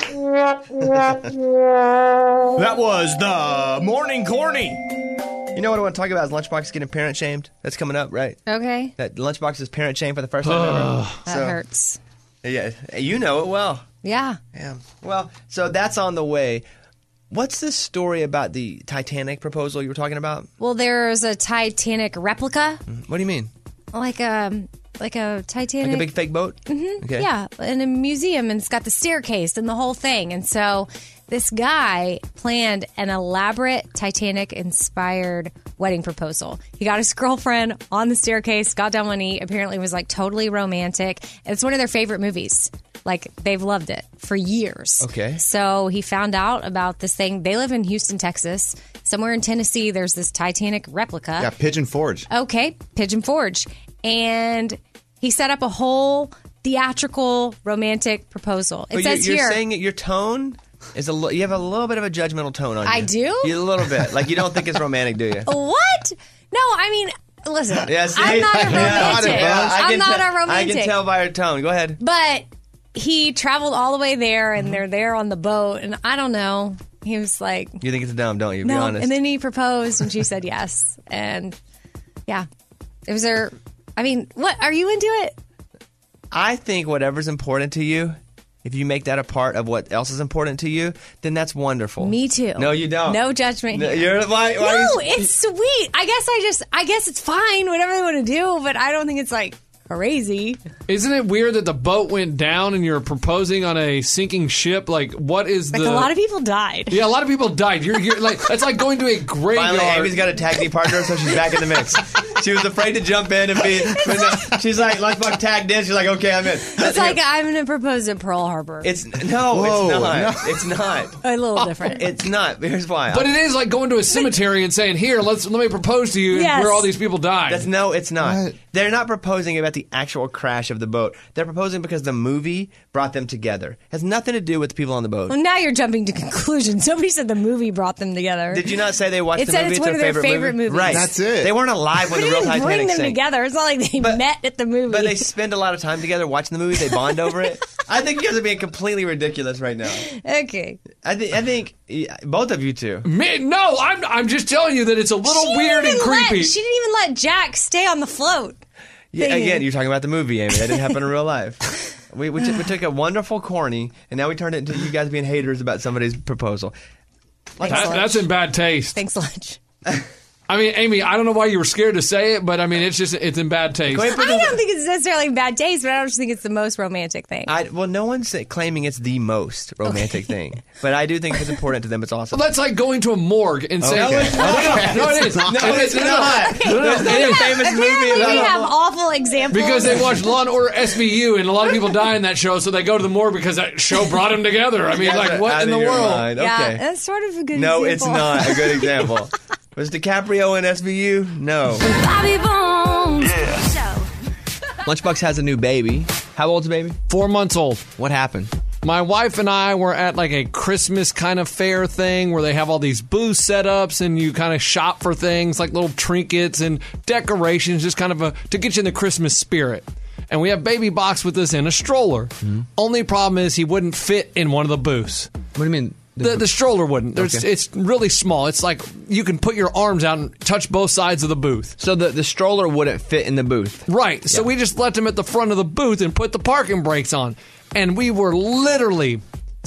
That was the morning corny. You know what I want to talk about is Lunchbox getting parent shamed. That's coming up, right? Okay. That Lunchbox is parent shamed for the first time ever. That hurts. Yeah, you know it well. Yeah. Yeah. Well, so that's on the way. What's this story about the Titanic proposal you were talking about? Well, there's a Titanic replica. What do you mean? Like a Titanic. Like a big fake boat? Mm-hmm. Okay. Yeah, in a museum, and it's got the staircase and the whole thing. And so this guy planned an elaborate Titanic-inspired wedding proposal. He got his girlfriend on the staircase, got down one knee, apparently was like totally romantic. It's one of their favorite movies. Like, they've loved it for years. Okay. So he found out about this thing. They live in Houston, Texas. Somewhere in Tennessee, there's this Titanic replica. Yeah, Pigeon Forge. Okay, Pigeon Forge. And he set up a whole theatrical romantic proposal. It says you're here. saying that your tone is you have a little bit of a judgmental tone on you. I do? A little bit. Like, you don't think it's romantic, do you? What? No, I mean, listen. Yeah, see? I'm not a romantic. I'm not a romantic. I can tell by your tone. Go ahead. But he traveled all the way there, and they're there on the boat, and I don't know. He was like, You think it's dumb, don't you? no. Be honest. And then he proposed, and she said yes. And yeah, it was her. I mean, what? Are you into it? I think whatever's important to you, if you make that a part of what else is important to you, then that's wonderful. Me too. No, you don't. No judgment No, here. why No, it's sweet. I guess it's fine, whatever they want to do, but I don't think it's like crazy. Isn't it weird that the boat went down and you're proposing on a sinking ship? Like, what is Like, a lot of people died. Yeah, a lot of people died. You're like, it's like going to a graveyard. Finally, Amy's got a tag team partner, so she's back in the mix. She was afraid to jump in and be. But no, she's like, Lunchbox tagged in. She's like, okay, I'm in. It's like, I'm going to propose at Pearl Harbor. It's not. It's not. A little different. It's not. Here's why. But it is like going to a cemetery and saying, "Here, let me propose to you," Yes. where all these people died. It's not. What? They're not proposing about the actual crash of the boat. They're proposing because the movie brought them together. It has nothing to do with the people on the boat. Well, now you're jumping to conclusions. Somebody said the movie brought them together. Did you not say they watched It the said movie? it's one of their favorite movies. Right. That's it. They weren't alive when the real They didn't bring Titanic them sank. together. It's not like they met at the movie. But they spend a lot of time together watching the movie. They bond over it. I think you guys are being completely ridiculous right now. Okay. I think both of you two. No, I'm just telling you that it's a little weird and creepy. She didn't even let Jack stay on the float. Yeah, again, you're talking about the movie, Amy. That didn't happen in real life. We took a wonderful corny, and now we turned it into you guys being haters about somebody's proposal. That's in bad taste. Thanks, Lunch. I mean, Amy, I don't know why you were scared to say it, but I mean, it's in bad taste. I don't think it's necessarily bad taste, but I just think it's the most romantic thing. Well, no one's claiming it's the most romantic thing, but I do think if it's important to them, it's awesome. Well, that's like going to a morgue and saying, No, it's not. No, it is. No, it's not. There's no famous movie Apparently, about we it. have awful examples. Because they watch Law and Order SVU, and a lot of people die in that show, so they go to the morgue because that show brought them together. I mean, like, what in the world? Yeah, Okay. that's sort of a good No, example. it's not a good example. Was DiCaprio in SVU? No. Bobby Bones. Lunchbox has a new baby. How old's the baby? 4 months old. What happened? My wife and I were at like a Christmas kind of fair thing where they have all these booth setups and you kind of shop for things like little trinkets and decorations, just kind of to get you in the Christmas spirit. And we have Baby Box with us in a stroller. Mm-hmm. Only problem is he wouldn't fit in one of the booths. What do you mean? The stroller wouldn't. Okay. It's really small. It's like you can put your arms out and touch both sides of the booth. So the stroller wouldn't fit in the booth. Right. So we just left him at the front of the booth and put the parking brakes on. And we were literally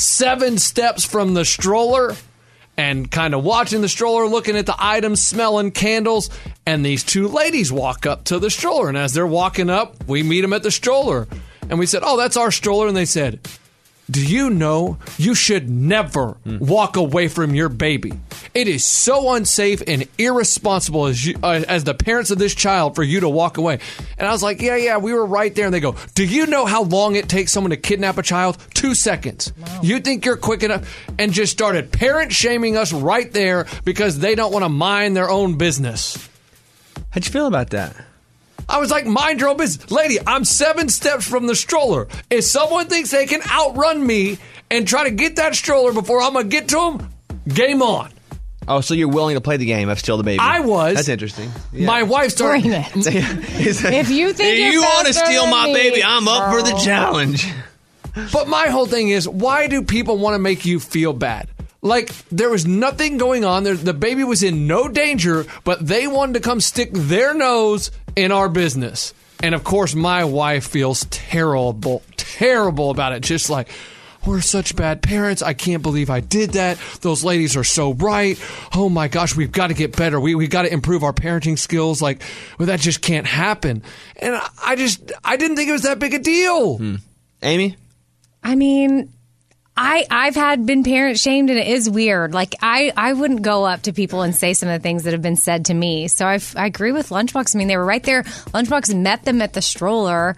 7 steps from the stroller and kind of watching the stroller, looking at the items, smelling candles. And these 2 ladies walk up to the stroller. And as they're walking up, we meet them at the stroller. And we said, "Oh, that's our stroller." And they said, "Do you know you should never walk away from your baby? It is so unsafe and irresponsible as the parents of this child for you to walk away." And I was like, yeah, we were right there. And they go, "Do you know how long it takes someone to kidnap a child? 2 seconds. Wow. You think you're quick enough?" And just started parent shaming us right there because they don't want to mind their own business. How'd you feel about that? I was like, mind your own business. Lady, I'm 7 steps from the stroller. If someone thinks they can outrun me and try to get that stroller before I'm going to get to them, game on. Oh, so you're willing to play the game of steal the baby? I was. That's interesting. Yeah. My wife started. Bring it. If you think you want to faster steal than my me, baby, I'm up for the girl. challenge. But my whole thing is, why do people want to make you feel bad? Like, there was nothing going on. The baby was in no danger, but they wanted to come stick their nose in our business. And, of course, my wife feels terrible about it. Just like, we're such bad parents. I can't believe I did that. Those ladies are so right. Oh, my gosh, we've got to get better. We've got to improve our parenting skills. Like, well, that just can't happen. And I didn't think it was that big a deal. Amy? I mean, I've been parent shamed, and it is weird. Like, I wouldn't go up to people and say some of the things that have been said to me. So I agree with Lunchbox. I mean, they were right there. Lunchbox met them at the stroller.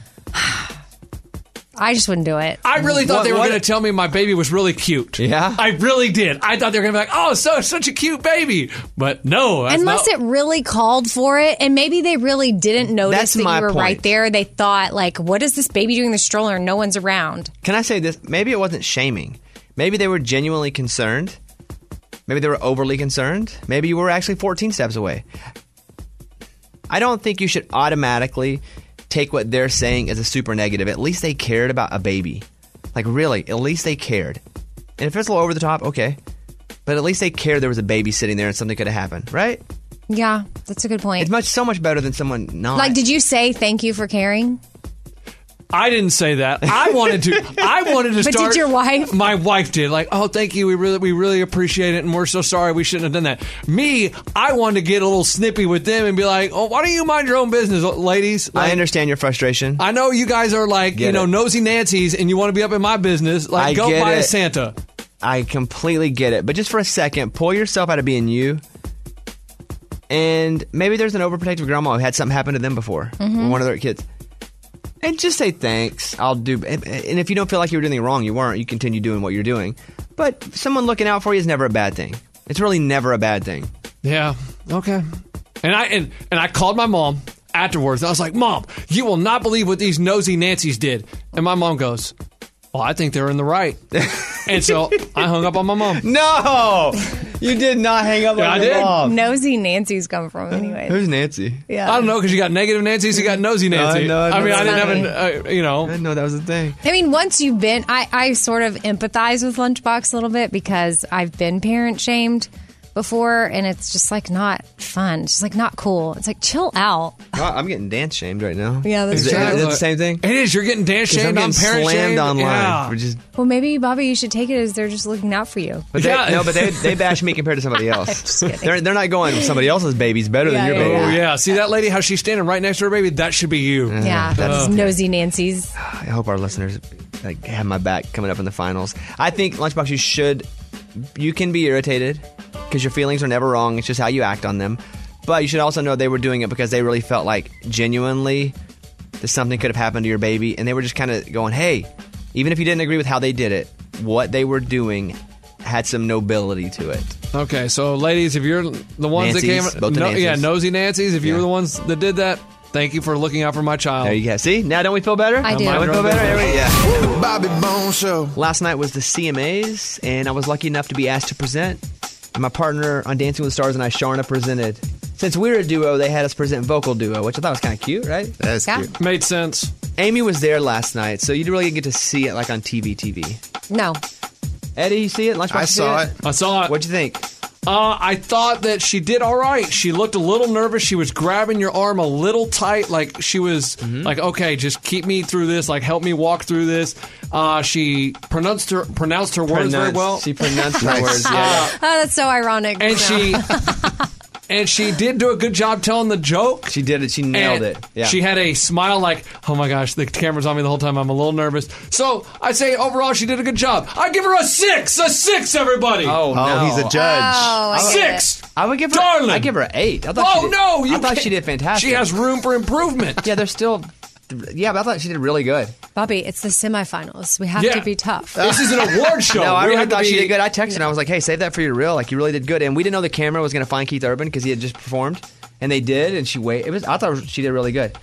I just wouldn't do it. I really thought they were going to tell me my baby was really cute. Yeah? I really did. I thought they were going to be like, oh, such a cute baby. But no. Unless it really called for it, and maybe they really didn't notice that you were point. right there. They thought, like, what is this baby doing in the stroller and no one's around? Can I say this? Maybe it wasn't shaming. Maybe they were genuinely concerned. Maybe they were overly concerned. Maybe you were actually 14 steps away. I don't think you should automatically take what they're saying as a super negative. At least they cared about a baby. Like, really, at least they cared. And if it's a little over the top, okay. But at least they cared there was a baby sitting there and something could have happened, right? Yeah, that's a good point. It's so much better than someone not. Like, did you say thank you for caring? I didn't say that. I wanted to But start. did your wife? My wife did. Like, oh, thank you. We really appreciate it, and we're so sorry we shouldn't have done that. Me, I wanted to get a little snippy with them and be like, oh, why don't you mind your own business, ladies? Like, I understand your frustration. I know you guys are like, nosy Nancy's, and you want to be up in my business. Like, go buy a Santa. I completely get it. But just for a second, pull yourself out of being you. And maybe there's an overprotective grandma who had something happen to them before. Mm-hmm. One of their kids. And just say thanks. And if you don't feel like you were doing anything wrong, you weren't. You continue doing what you're doing. But someone looking out for you is never a bad thing. It's really never a bad thing. Yeah. Okay. And I called my mom afterwards. I was like, Mom, you will not believe what these nosy Nancys did. And my mom goes, well, I think they're in the right. And so I hung up on my mom. No! You did not hang up on your mom. Nosy Nancy's come from anyway. Who's Nancy? Yeah. I don't know, because you got negative Nancy's, you got nosy Nancy. No, I mean, I didn't funny. have I didn't know that was a thing. I mean, once you've been, I sort of empathize with Lunchbox a little bit because I've been parent shamed before, and it's just like not fun. It's just like not cool. It's like chill out. Well, I'm getting dance shamed right now. Yeah, that's is true. Is it the same thing? It is. You're getting dance shamed. I'm parent slammed shamed online. Yeah. For just, Well, maybe Bobby, you should take it as they're just looking out for you. but they bash me compared to somebody else. Just kidding. They're not going, somebody else's baby's better than your baby. Oh, yeah. See that lady, how she's standing right next to her baby? That should be you. Yeah, that's nosy Nancy's. I hope our listeners have my back coming up in the finals. I think, Lunchbox, you can be irritated because your feelings are never wrong. It's just how you act on them. But you should also know they were doing it because they really felt like genuinely that something could have happened to your baby. And they were just kind of going, hey, even if you didn't agree with how they did it, what they were doing had some nobility to it. Okay, so ladies, if you're the ones Nancy's, that came... both the Nancy's. nosy Nancy's, if you were the ones that did that, thank you for looking out for my child. There you go. See? Now don't we feel better? I do. Don't we feel better? Yeah. Bobby Bones Show. Last night was the CMAs, and I was lucky enough to be asked to present. And my partner on Dancing with the Stars and I, Sharna, presented. Since we're a duo, they had us present vocal duo, which I thought was kind of cute, right? That's Yeah. cute. Made sense. Amy was there last night, so you really get to see it like on TV. No. Eddie, you see it? Lunchbox, I you see saw it. I saw it. What'd you think? I thought that she did all right. She looked a little nervous. She was grabbing your arm a little tight, like she was like, okay, just keep me through this, like help me walk through this. She pronounced her words very well. She pronounced her words, yeah. Oh, that's so ironic. And No. she did do a good job telling the joke. She did it. She nailed And it. Yeah. She had a smile like, oh my gosh, the camera's on me the whole time. I'm a little nervous. So I'd say overall she did a good job. I give her a 6. A 6, everybody. Oh, no. Oh, he's a judge. Oh, I get it. 6. I would give her. Darling. I give her an 8. I thought she did, no! I thought she did fantastic. She has room for improvement. Yeah, there's still. Yeah, but I thought she did really good. Bobby, it's the semifinals. We have Yeah. to be tough. This is an award show. No, I We really have to thought she be- did good. I texted her. I was like, hey, save that for your reel. Like, you really did good. And we didn't know the camera was going to find Keith Urban because he had just performed. And they did. And she waited. I thought she did really good.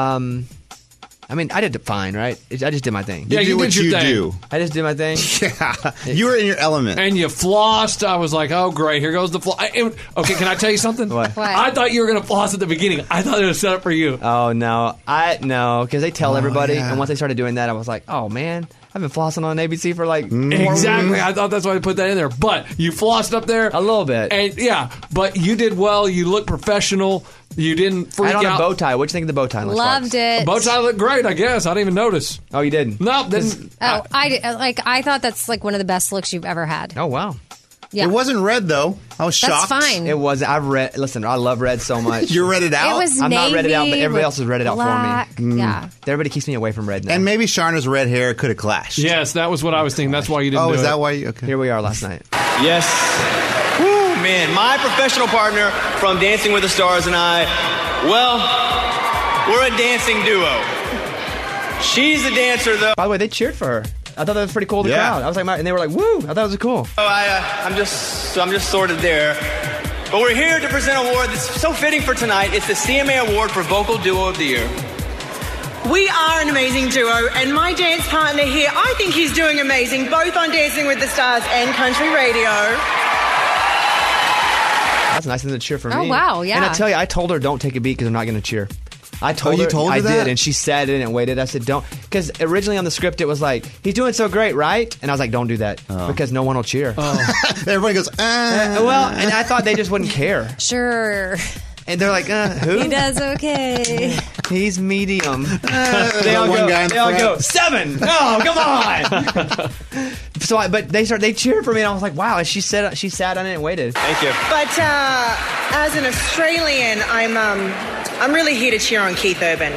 I mean, I did fine, right? I just did my thing. Yeah, You you do what did your you thing. do. I just did my thing. Yeah. You were in your element. And you flossed. I was like, oh, great. Here goes the floss. Okay, can I tell you something? What? What? I thought you were going to floss at the beginning. I thought it was set up for you. Oh, no. No, because they tell everybody. yeah. And once they started doing that, I was like, oh, man. I've been flossing on ABC for like 4 Exactly. weeks. I thought that's why I put that in there. But you flossed up there. A little bit. And yeah, but you did well. You looked professional. You didn't I freak had on out. a bow tie. What'd you think of the bow tie? Lunchbox? Loved it. Bow tie looked great, I guess. I didn't even notice. Oh, you didn't? No, didn't. Oh, I thought that's like one of the best looks you've ever had. Oh, wow. Yeah. It wasn't red though. I was That's shocked. fine. It was. Listen, I love red so much. You're redded out? It was I'm not redded out, but navy everybody with else is redded out black. for me. Yeah. Everybody keeps me away from red now. And maybe Sharna's red hair could have clashed. Yes, that was what I was thinking. That's why you didn't do it. Oh, is that why you... Okay. Here we are last night. Yes. Woo, man, my professional partner from Dancing with the Stars and I, well, we're a dancing duo. She's a dancer, though. By the way, they cheered for her. I thought that was pretty cool. The crowd. I was like, and they were like, "Woo!" I thought it was cool. So I'm just sort of there. But we're here to present an award that's so fitting for tonight. It's the CMA Award for Vocal Duo of the Year. We are an amazing duo, and my dance partner here, I think he's doing amazing, both on Dancing with the Stars and Country Radio. That's nice of them to cheer for me. Oh, wow, yeah. And I tell you, I told her don't take a beat because I'm not going to cheer. I told her. You told her I that? did, and she sat in and waited. I said, don't. Because originally on the script, it was like, he's doing so great, right? And I was like, don't do that because no one will cheer. Everybody goes, well, and I thought they just wouldn't care. Sure. And they're like, who? He does okay. He's medium. They all one go, guy in they all front. go, 7. Oh, come on. But they cheered for me, and I was like, wow. And she sat on it and waited. Thank you. But as an Australian, I'm really here to cheer on Keith Urban.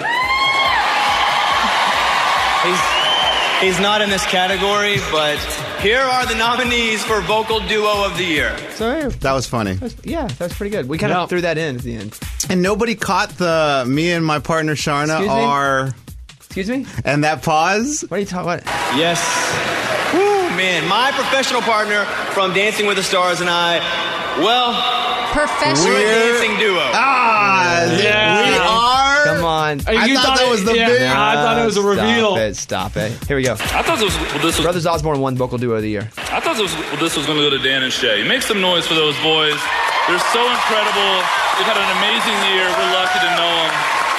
He's not in this category, but here are the nominees for Vocal Duo of the Year. So that was funny. Yeah, that was pretty good. We kind of threw that in at the end. And nobody caught me and my partner Sharna Excuse me? are... Excuse me? And that pause? What are you talking about? Yes. Woo, man, my professional partner from Dancing with the Stars and I, well, Professional. we're a dancing duo. We are. Come on. I thought that was the big... I thought it was a reveal. Stop it. Here we go. I thought this was Brothers Osborne won Vocal Duo of the Year. I thought this was going to go to Dan and Shay. Make some noise for those boys. They're so incredible. They've had an amazing year. We're lucky to know them.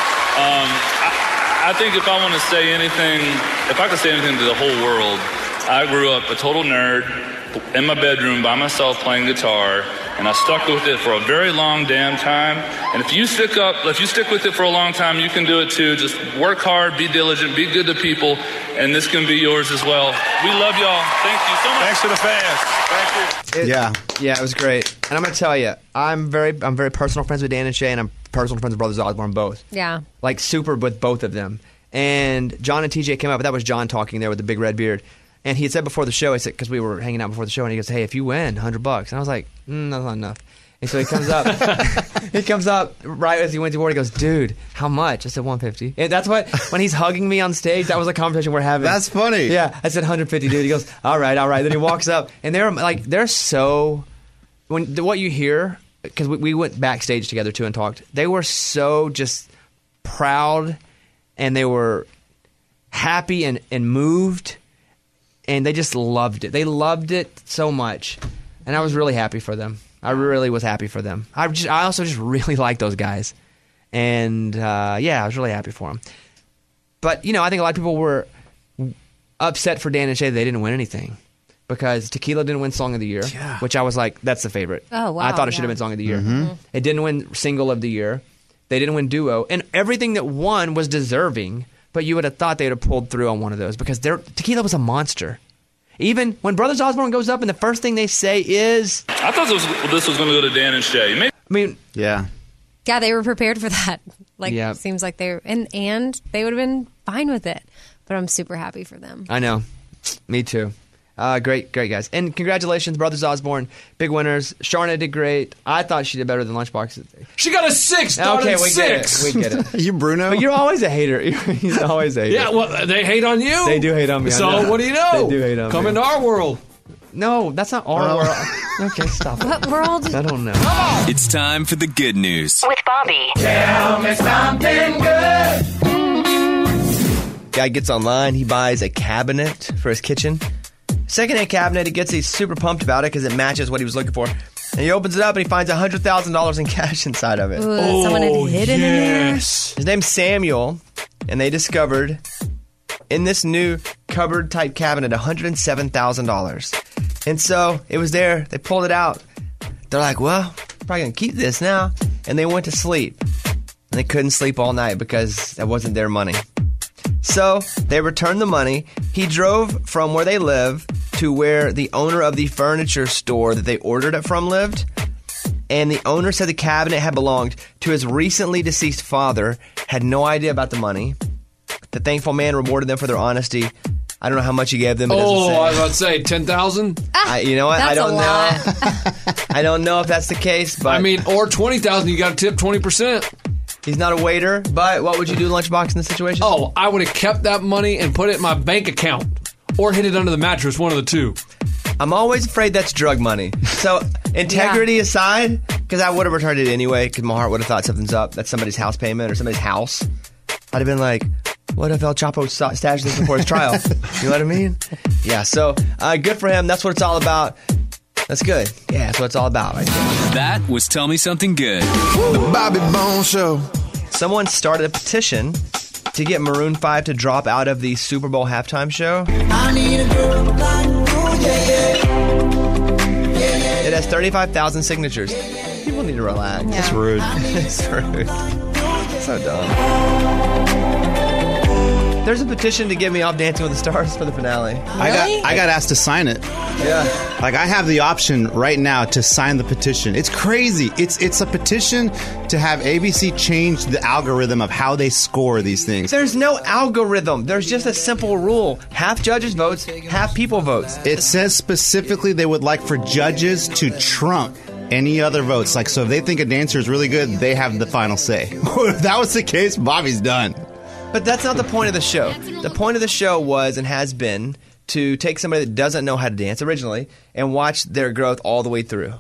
I think if I want to say anything, if I could say anything to the whole world, I grew up a total nerd in my bedroom by myself playing guitar, and I stuck with it for a very long damn time. And if you stick with it for a long time, you can do it too. Just work hard, be diligent, be good to people, and this can be yours as well. We love y'all. Thank you so much. Thanks to the fans. Thank you. Yeah, it was great. And I'm gonna tell you, I'm very personal friends with Dan and Shay, and I'm personal friends with Brothers Osborne both. Yeah. Like super with both of them. And John and TJ came up, but that was John talking there with the big red beard. And he had said before the show, because we were hanging out before the show, and he goes, "Hey, if you win, $100." And I was like, "That's not enough." And so he comes up, right as he went to award. He goes, "Dude, how much?" I said, $150. And that's when he's hugging me on stage. That was a conversation we're having. That's funny. Yeah, I said $150, dude. He goes, "All right." Then he walks up, and they're so what you hear, because we went backstage together too and talked. They were so just proud, and they were happy and moved. And they just loved it. They loved it so much. And I was really happy for them. I really was happy for them. I also just really like those guys. And, I was really happy for them. But, I think a lot of people were upset for Dan and Shay that they didn't win anything. Because Tequila didn't win Song of the Year, which I was like, that's the favorite. Oh, wow. I thought it should have been Song of the Year. Mm-hmm. It didn't win Single of the Year. They didn't win Duo. And everything that won was deserving. But you would have thought they would have pulled through on one of those because Tequila was a monster. Even when Brothers Osborne goes up and the first thing they say is... I thought this was going to go to Dan and Shay. Yeah, they were prepared for that. Seems like they and they would have been fine with it. But I'm super happy for them. I know. Me too. Great guys. And congratulations, Brothers Osborne. Big winners. Sharna did great. I thought she did better than Lunchbox. She got a 6. Okay, we 6. get it. You Bruno? But you're always a hater. He's always a hater. Yeah, well, they hate on you. They do hate on me. So what do you know? They do hate on me. Come into our world. No, that's not our world. Okay, stop it. What world? I don't know. It's time for the good news. With Bobby. Tell me something good. Guy gets online. He buys a cabinet for his kitchen. Secondhand cabinet. He he's super pumped about it because it matches what he was looking for. And he opens it up and he finds $100,000 in cash inside of it. Ooh, someone had hidden in there. His name's Samuel, and they discovered in this new cupboard type cabinet $107,000. And so it was there. They pulled it out. They're like, well, probably gonna keep this now. And they went to sleep. And they couldn't sleep all night because that wasn't their money. So they returned the money. He drove from where they live to to where the owner of the furniture store that they ordered it from lived. And the owner said the cabinet had belonged to his recently deceased father, had no idea about the money. The thankful man rewarded them for their honesty. I don't know how much he gave them. It doesn't say. I was about to say 10,000. You know what? That's I don't a know. I don't know if that's the case, but I mean, or 20,000. You got to tip 20%. He's not a waiter. But what would you do, Lunchbox, in this situation? Oh, I would have kept that money and put it in my bank account, or hid it under the mattress. One of the two. I'm always afraid that's drug money. So integrity aside, because I would have returned it anyway, because my heart would have thought something's up. That's somebody's house payment or somebody's house. I'd have been like, what if El Chapo stashed this before his trial? You know what I mean? Yeah, so good for him. That's what it's all about. That's good. Yeah, that's what it's all about right there. That was Tell Me Something Good. The Bobby Bones Show. Someone started a petition to get Maroon 5 to drop out of the Super Bowl halftime show. I need a girl like you, yeah. It has 35,000 signatures. People need to relax. That's rude. It's rude. So dumb. There's a petition to get me off Dancing with the Stars for the finale. I got asked to sign it. Yeah. Like, I have the option right now to sign the petition. It's crazy. It's a petition to have ABC change the algorithm of how they score these things. There's no algorithm. There's just a simple rule. Half judges votes, half people votes. It says specifically they would like for judges to trump any other votes. Like, so if they think a dancer is really good, they have the final say. If that was the case, Bobby's done. But that's not the point of the show. The point of the show was and has been to take somebody that doesn't know how to dance originally and watch their growth all the way through.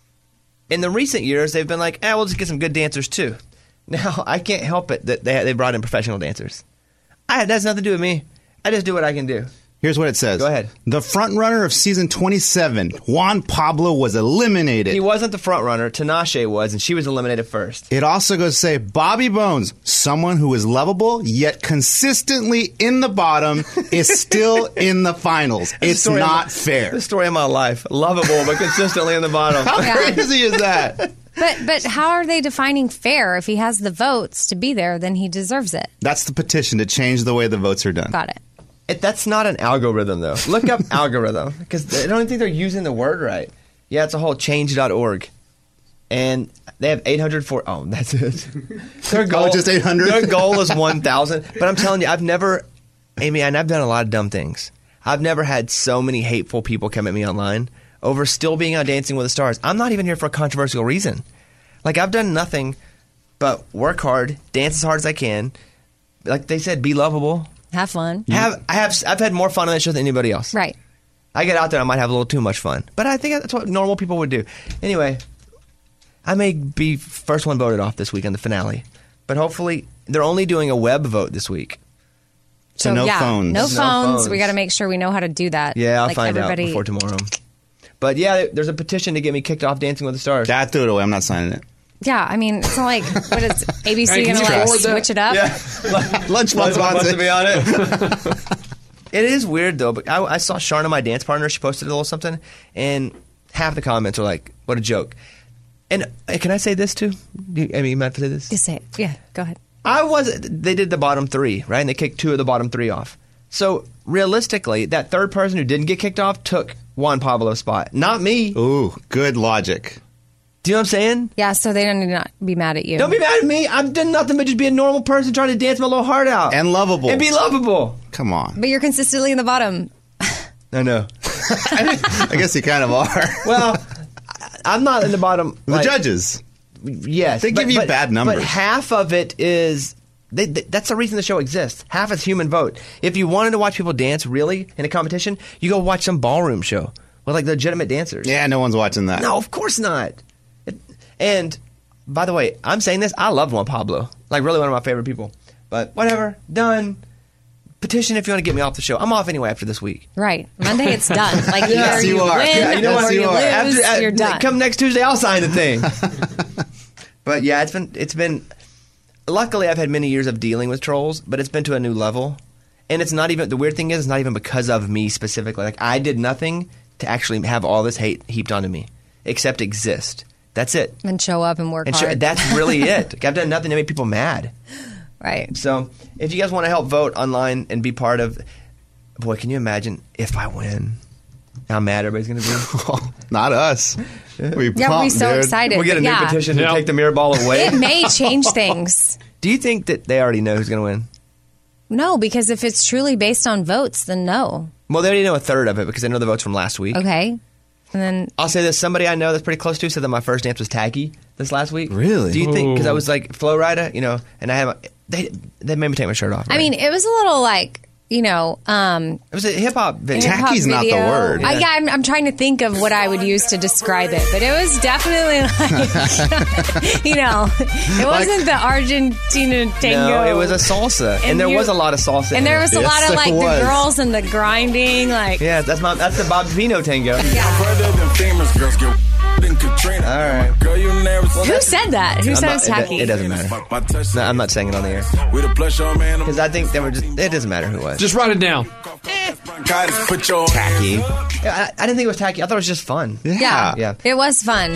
In the recent years, they've been like, we'll just get some good dancers too. Now, I can't help it that they brought in professional dancers. That has nothing to do with me. I just do what I can do. Here's what it says. Go ahead. The front runner of season 27, Juan Pablo, was eliminated. He wasn't the front runner. Tinashe was, and she was eliminated first. It also goes to say Bobby Bones, someone who is lovable yet consistently in the bottom, is still in the finals. It's not fair. The story of my life. Lovable, but consistently in the bottom. How crazy is that? But how are they defining fair? If he has the votes to be there, then he deserves it. That's the petition to change the way the votes are done. Got it. That's not an algorithm, though. Look up algorithm, because I don't even think they're using the word right. Yeah, it's a whole change.org. And they have 804. Oh, that's it. Their goal, just 800? Their goal is 1,000. But I'm telling you, I've never, Amy, and I've done a lot of dumb things. I've never had so many hateful people come at me online over still being on Dancing with the Stars. I'm not even here for a controversial reason. Like, I've done nothing but work hard, dance as hard as I can. Like they said, be lovable. Have fun. I've had more fun on that show than anybody else. Right. I get out there, I might have a little too much fun. But I think that's what normal people would do. Anyway, I may be first one voted off this week on the finale. But hopefully, they're only doing a web vote this week. So no phones. No phones. We got to make sure we know how to do that. Yeah, I'll find out before tomorrow. But yeah, there's a petition to get me kicked off Dancing with the Stars. Dad, threw it away. I'm not signing it. Yeah, I mean, it's not like, what is ABC going to switch it up? Yeah. Lunchbox wants to be on it. It is weird, though. But I saw Sharna, my dance partner, she posted a little something, and half the comments are like, what a joke. And can I say this, too? Amy, you might say this? Just say it. Yeah, go ahead. They did the bottom three, right? And they kicked two of the bottom three off. So, realistically, that third person who didn't get kicked off took Juan Pablo's spot. Not me. Ooh, good logic. Do you know what I'm saying? Yeah, so they don't need to not be mad at you. Don't be mad at me. I've done nothing but just be a normal person trying to dance my little heart out. And lovable. And be lovable. Come on. But you're consistently in the bottom. I know. I guess you kind of are. Well, I'm not in the bottom. The judges. Yes. They give you bad numbers. But half of it is... that's the reason the show exists. Half is human vote. If you wanted to watch people dance really in a competition, you go watch some ballroom show with like legitimate dancers. Yeah, no one's watching that. No, of course not. And, by the way, I'm saying this, I love Juan Pablo. Like, really one of my favorite people. But, whatever. Done. Petition if you want to get me off the show. I'm off anyway after this week. Right. Monday, it's done. Like, yes, you are. Win, yeah, you know what? you lose, you're done. Come next Tuesday, I'll sign the thing. But, yeah, it's been... Luckily, I've had many years of dealing with trolls, but it's been to a new level. And it's not even... The weird thing is, it's not even because of me specifically. Like, I did nothing to actually have all this hate heaped onto me, except exist. That's it. And show up and work hard. That's really it. Like, I've done nothing to make people mad. Right. So, if you guys want to help vote online and be part of... Boy, can you imagine if I win? how mad everybody's going to be? Not us. We're so excited. We'll get a new petition to take the mirror ball away. It may change things. Do you think that they already know who's going to win? No, because if it's truly based on votes, then no. Well, they already know a third of it because they know the votes from last week. Okay. And then I'll say this. Somebody I know that's pretty close to said that my first dance was tacky this last week. Really? Do you think, because I was like Flo Rida, and I have, they made me take my shirt off. Right? I mean, it was a little like, it was a hip-hop video. Tacky's not the word. Yeah, I'm trying to think of what I would use to describe it, but it was definitely like, it wasn't the Argentina tango. No, it was a salsa, and there was a lot of salsa. And there was a lot of like the girls and the grinding, like. Yeah, that's the Bob Vino tango. Yeah. All right. Who said that? Who said it was tacky? It doesn't matter. No, I'm not saying it on the air. Because I think it doesn't matter who it was. Just write it down. Tacky. Yeah, I didn't think it was tacky. I thought it was just fun. Yeah. It was fun.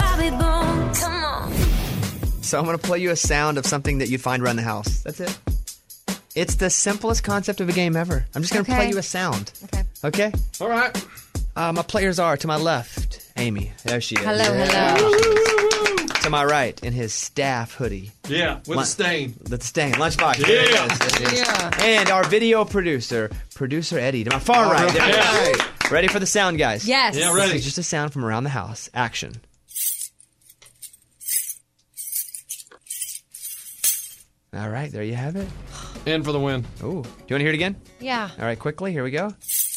So I'm going to play you a sound of something that you'd find around the house. That's it. It's the simplest concept of a game ever. I'm just going to play you a sound. Okay? All right. My players are to my left, Amy. There she is. Hello. To my right, in his staff hoodie. Yeah, with the stain. The stain. Lunchbox. Yeah. There it is. Yeah. And our video producer Eddie. To my far right. There. Ready for the sound, guys? Yes. Yeah, ready. This is just a sound from around the house. Action. All right, there you have it. In for the win. Ooh. Do you want to hear it again? Yeah. All right, quickly. Here we go.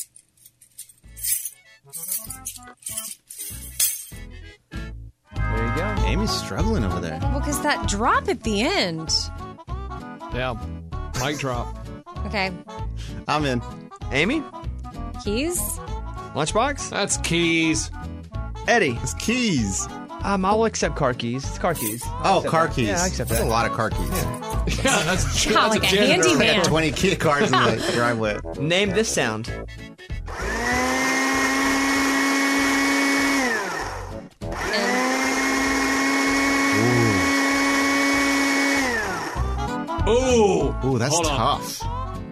There you go. Amy's struggling over there. Well, because that drop at the end. Yeah. Mic drop. Okay. I'm in. Amy? Keys? Lunchbox? That's keys. Eddie? It's keys. I'll accept car keys. It's car keys. Car keys. Yeah, I accept That's that. a lot of car keys. Yeah, that's like a handyman. 20 key cars in the driveway. Name this sound. Ooh, that's hold on. tough.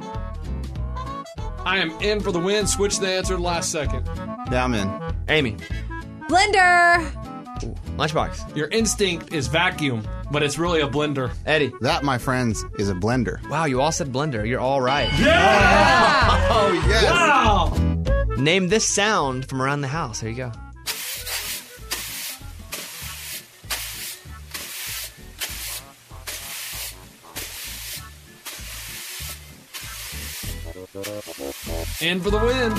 I am in for the win. Switch the answer last second. Yeah, I'm in. Amy? Blender. Lunchbox? Your instinct is vacuum, but it's really a blender. Eddie? That, my friends, is a blender. Wow, you all said blender. You're all right. Yeah! Oh, yes. Wow! Name this sound from around the house. There you go. In for the win.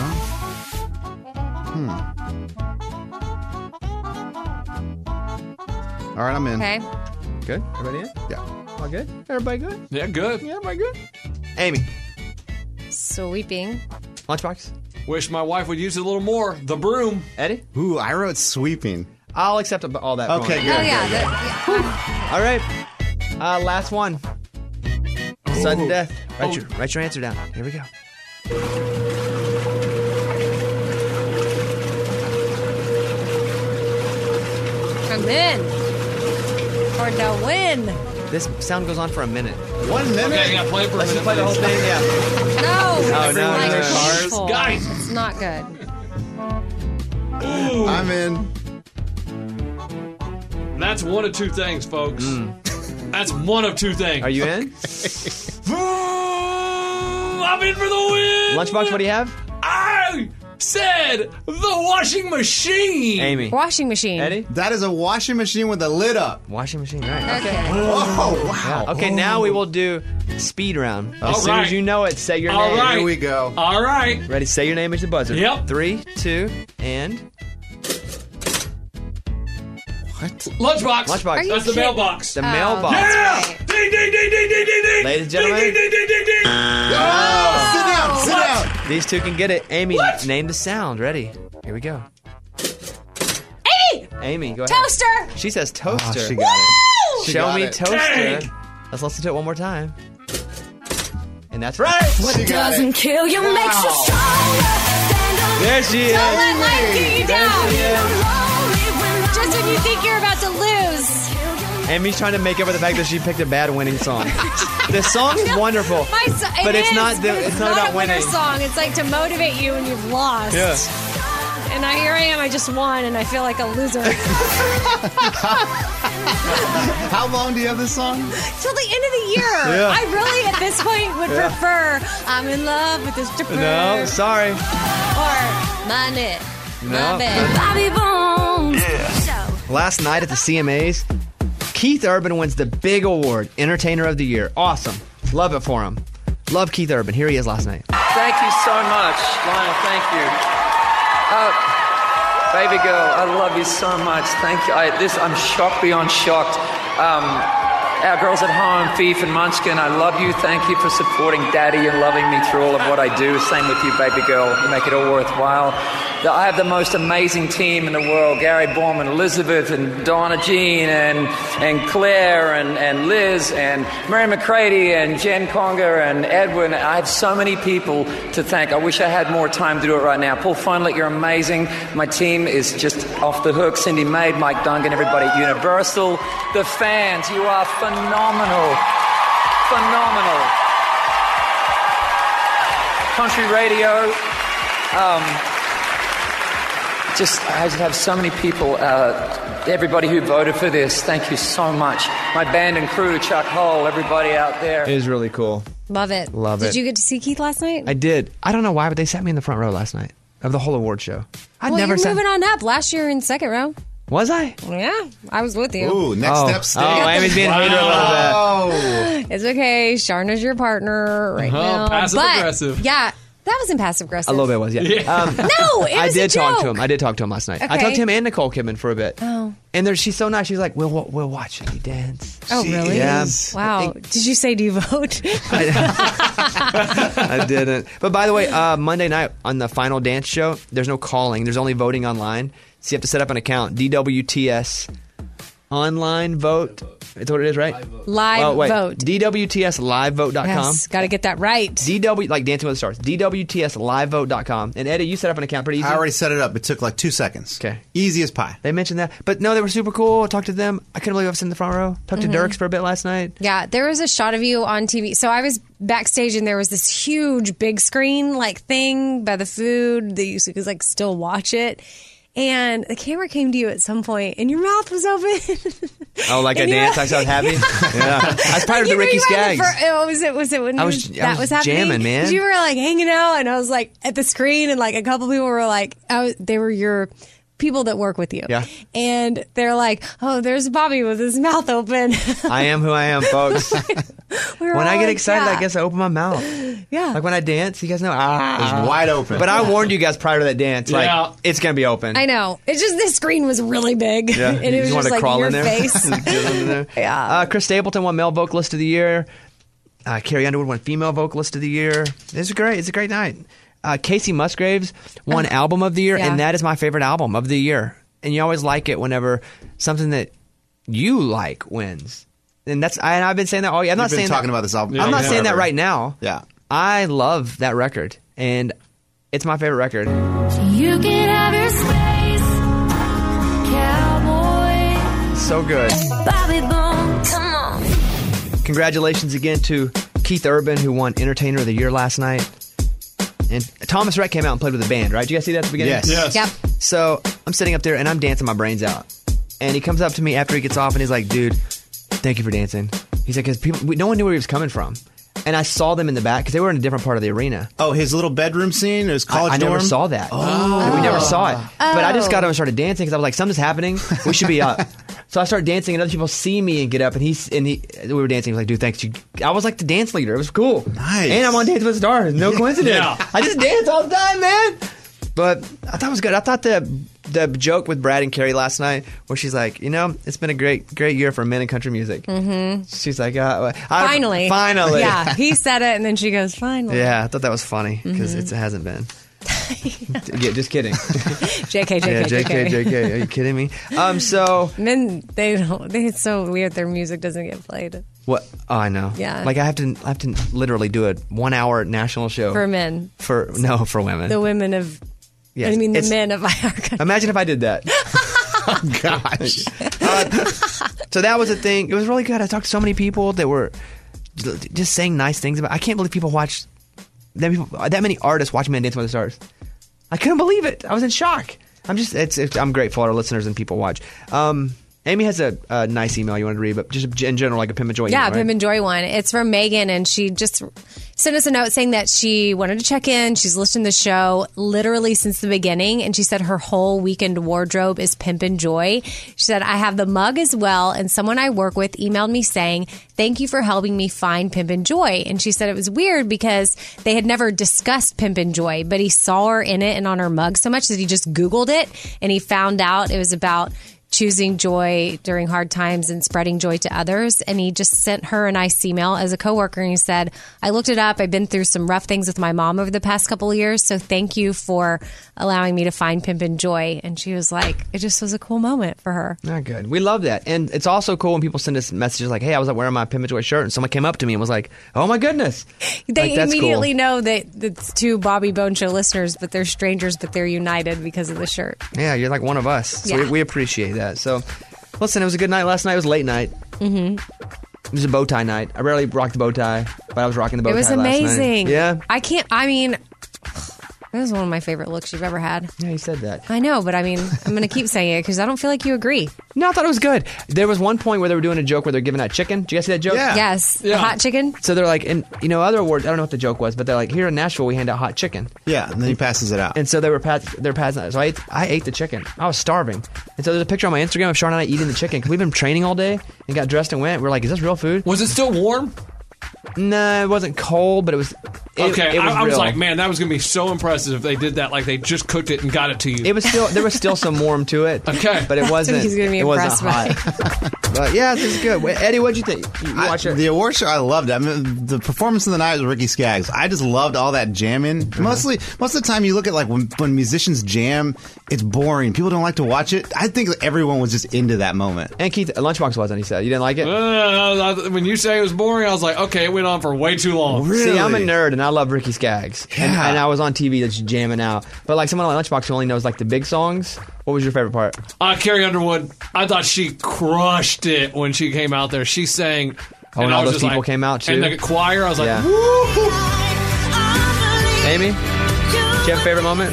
All right, I'm in. Okay. Good? Everybody in? Yeah. All good? Everybody good? Yeah, good. Yeah, everybody good? Amy? Sweeping. Lunchbox? Wish my wife would use it a little more. The broom. Eddie? Ooh, I wrote sweeping. I'll accept all that. Okay, good. Oh, yeah. All right. Last one. Sudden death. Write your answer down. Here we go. I'm in. For the win. This sound goes on for a minute. 1 minute? Okay, yeah, play it for a Let's minute. just play the whole please. thing, yeah. No. Oh, no, Like no, painful. Guys. It's not good. I'm in. That's one of two things, folks. That's one of two things. Are you in? I'm in for the win. Lunchbox, what do you have? I said the washing machine. Amy. Washing machine. Eddie? That is a washing machine with a lid up. Washing machine, right. Okay. Oh, wow. Yeah. Okay, now we will do speed round. As All soon right. as you know it, say your All name. right. Here we go. All right. Ready? Say your name as the buzzer. Yep. 3, 2, and... What? Lunchbox. Lunchbox. Are you That's the kidding? mailbox. The mailbox. Yeah! Right. Ding, ding, ding, ding, ding, ding, ding. Ladies and gentlemen. Ding, ding, ding, ding, ding, ding. Oh, sit down. These two can get it. Amy, What? name the sound. Ready? Here we go. Amy! Amy, go ahead. Toaster! She says toaster. Oh, she got it. She Show got me it. toaster. Dang. Let's listen to it one more time. And that's right. She got Doesn't it. kill you, makes you stronger. Stand on There she is. Don't let life get you down. lonely when Just when you think you're about to lose. Amy's trying to make up for the fact that she picked a bad winning song. The song is wonderful, but it's not. It's not about a winner winning. song. It's like to motivate you when you've lost. Yeah. and here I am. I just won, and I feel like a loser. How long do you have this song? Till the end of the year. Yeah. I really, at this point, would prefer I'm in love with this stripper. No, sorry. Or my net. No. My bed. Bobby Bones. Yeah. Last night at the CMAs, Keith Urban wins the big award, Entertainer of the Year. Awesome. Love it for him. Love Keith Urban. Here he is last night. Thank you so much, Lionel. Thank you. Baby girl, I love you so much. Thank you. I'm shocked beyond shocked. Our girls at home, Fief and Munchkin, I love you. Thank you for supporting Daddy and loving me through all of what I do. Same with you, baby girl. You make it all worthwhile. I have the most amazing team in the world. Gary Borman, Elizabeth, and Donna Jean, and Claire, and Liz, and Mary McCready, and Jen Conger, and Edwin. I have so many people to thank. I wish I had more time to do it right now. Paul Funlick, you're amazing. My team is just off the hook. Cindy Maid, Mike Duncan, everybody at Universal. The fans, you are phenomenal. Phenomenal. Country radio. I just have so many people, everybody who voted for this, thank you so much. My band and crew, Chuck Hull, everybody out there. It is really cool. Love it. Love it. Did you get to see Keith last night? I did. I don't know why, but they sat me in the front row last night of the whole award show. You're moving on up. Last year in second row. Was I? Yeah, I was with you. Ooh, next step, stay. Oh, Amy's being hated a little bit. It's okay. Sharna's your partner right now. Passive aggressive. Yeah. That wasn't passive aggressive. A little bit was, yeah. No, it was I did a joke. talk to him. I did talk to him last night. I Okay. talked to him and Nicole Kidman for a bit. Oh. And she's so nice. She's like, we'll watch you dance. Oh, really? Yeah. Wow. Did you say, do you vote? I didn't. But by the way, Monday night on the final dance show, there's no calling. There's only voting online. So you have to set up an account. DWTS online vote. That's what it is, right? Live vote. DWTSlivevote.com. Yes, got to get that right. DW, like Dancing with the Stars. DWTSlivevote.com. And Eddie, you set up an account pretty easy. I already set it up. It took like 2 seconds. Okay. Easy as pie. They mentioned that. But no, they were super cool. I talked to them. I couldn't believe I was in the front row. Talked to Dirks for a bit last night. Yeah, there was a shot of you on TV. So I was backstage and there was this huge big screen like thing by the food that you could like still watch it. And the camera came to you at some point, and your mouth was open. Oh, like I danced? I was happy? Yeah. I was part of the Ricky Skaggs. Was it when that was happening? Jamming, man. 'Cause you were like hanging out, and I was like at the screen, and like a couple people were like, they were your people that work with you. Yeah. And they're like, oh, there's Bobby with his mouth open. I am who I am, folks. When I get excited, I guess I open my mouth. Yeah. Like when I dance, you guys know, It's wide open. But I warned you guys prior to that dance, like, Yeah. it's going to be open. I know. It's just this screen was really big. Yeah. And it was You just wanna like crawl your in there? face. Get under there. Yeah. Chris Stapleton won Male Vocalist of the Year. Carrie Underwood won Female Vocalist of the Year. It's great. It's a great night. Casey Musgraves won Album of the Year, Yeah. and that is my favorite album of the year. And you always like it whenever something that you like wins. And I've been saying that all year. I'm not saying talking that, about this album. I'm not saying that forever. right now. Yeah. I love that record, and it's my favorite record. You can have your space, cowboy. So good. Bobby Bones, come on. Congratulations again to Keith Urban, who won Entertainer of the Year last night. And Thomas Rhett came out and played with the band, right? Did you guys see that at the beginning? Yes. Yep. So I'm sitting up there and I'm dancing my brains out. And he comes up to me after he gets off and he's like, dude, thank you for dancing. He's like, because no one knew where he was coming from. And I saw them in the back because they were in a different part of the arena. Oh, his little bedroom scene? His college I dorm? never saw that. Oh. We never saw it. But I just got up and started dancing because I was like, something's happening. We should be up. So I started dancing and other people see me and get up and we were dancing. He was like, dude, thanks. I was like the dance leader. It was cool. Nice. And I'm on Dancing with the Stars. No coincidence. Yeah. I just dance all the time, man. But I thought it was good. I thought the joke with Brad and Carrie last night where she's like, it's been a great year for men in country music. Mm-hmm. She's like, Finally. Yeah. He said it, and then she goes, finally. Yeah, I thought that was funny because it hasn't been. Yeah, just kidding. JK. Yeah, JK. Are you kidding me? So Men, it's so weird their music doesn't get played. what? Oh, I know. Yeah. Like I have to literally do a 1 hour national show For men. For women. The women of, Yes. the It's- men of our country. Imagine if I did that. Oh, gosh. So that was a thing. It was really good. I talked to so many people that were just saying nice things about. I can't believe people watch that many artists watching me on Dancing with the Stars. I couldn't believe it. I was in shock. I'm grateful our listeners and people watch. Amy has a nice email you wanted to read, but just in general, like a Pim and Joy email, right? Pim and Joy one. It's from Megan, and she just sent us a note saying that she wanted to check in. She's listened to the show literally since the beginning, and she said her whole weekend wardrobe is Pimp and Joy. She said, I have the mug as well, and someone I work with emailed me saying, thank you for helping me find Pimp and Joy. And she said it was weird because they had never discussed Pimp and Joy, but he saw her in it and on her mug so much that he just Googled it, and he found out it was about choosing joy during hard times and spreading joy to others. And he just sent her a nice email as a coworker, and he said, I looked it up. I've been through some rough things with my mom over the past couple of years, so thank you for allowing me to find Pimp and Joy. And she was like, it just was a cool moment for her. Not good. We love that. And it's also cool when people send us messages like, hey, I was wearing my Pimp and Joy shirt, and someone came up to me and was like, oh my goodness. They that's immediately cool. know that it's two Bobby Bone Show listeners, but they're strangers, but they're united because of the shirt. Yeah, you're like one of us. So Yeah. we appreciate that. So listen, it was a good night last night. It was a late night. Mm-hmm. It was a bow tie night. I rarely rock the bow tie, but I was rocking the bow tie It was last night. amazing. Yeah. It was one of my favorite looks you've ever had. Yeah, you said that. I know, but I mean, I'm going to keep saying it because I don't feel like you agree. No, I thought it was good. There was one point where they were doing a joke where they're giving out chicken. Did you guys see that joke? Yeah. Yes. The hot chicken. So they're like, and other awards, I don't know what the joke was, but they're like, here in Nashville, we hand out hot chicken. Yeah, and then he passes it out. And so they're passing it. So I ate the chicken. I was starving. And so there's a picture on my Instagram of Sean and I eating the chicken because we've been training all day and got dressed and went. We're like, is this real food? Was it still warm? No, it wasn't cold, but it was. Okay, I was real. like, man, that was going to be so impressive if they did that. Like they just cooked it and got it to you. It was still there was still some warm to it. Okay, but it wasn't. He's going to be it wasn't impressed hot. But yeah, this is good. Eddie, what'd you think? You watch it? The award show, I loved it. I mean, the performance of the night was Ricky Skaggs. I just loved all that jamming. Most of the time, you look at like when musicians jam, it's boring. People don't like to watch it. I think everyone was just into that moment. And Keith, Lunchbox wasn't. He said you didn't like it. When you say it was boring, I was like, okay, it went on for way too long. Really? See, I'm a nerd and I love Ricky Skaggs. Yeah. And I was on TV just jamming out. But like someone like Lunchbox who only knows like the big songs. What was your favorite part? Carrie Underwood. I thought she crushed it when she came out there. She sang. Oh, and all those people came out too. And the choir, I was like, woo! Amy, do you have a favorite moment?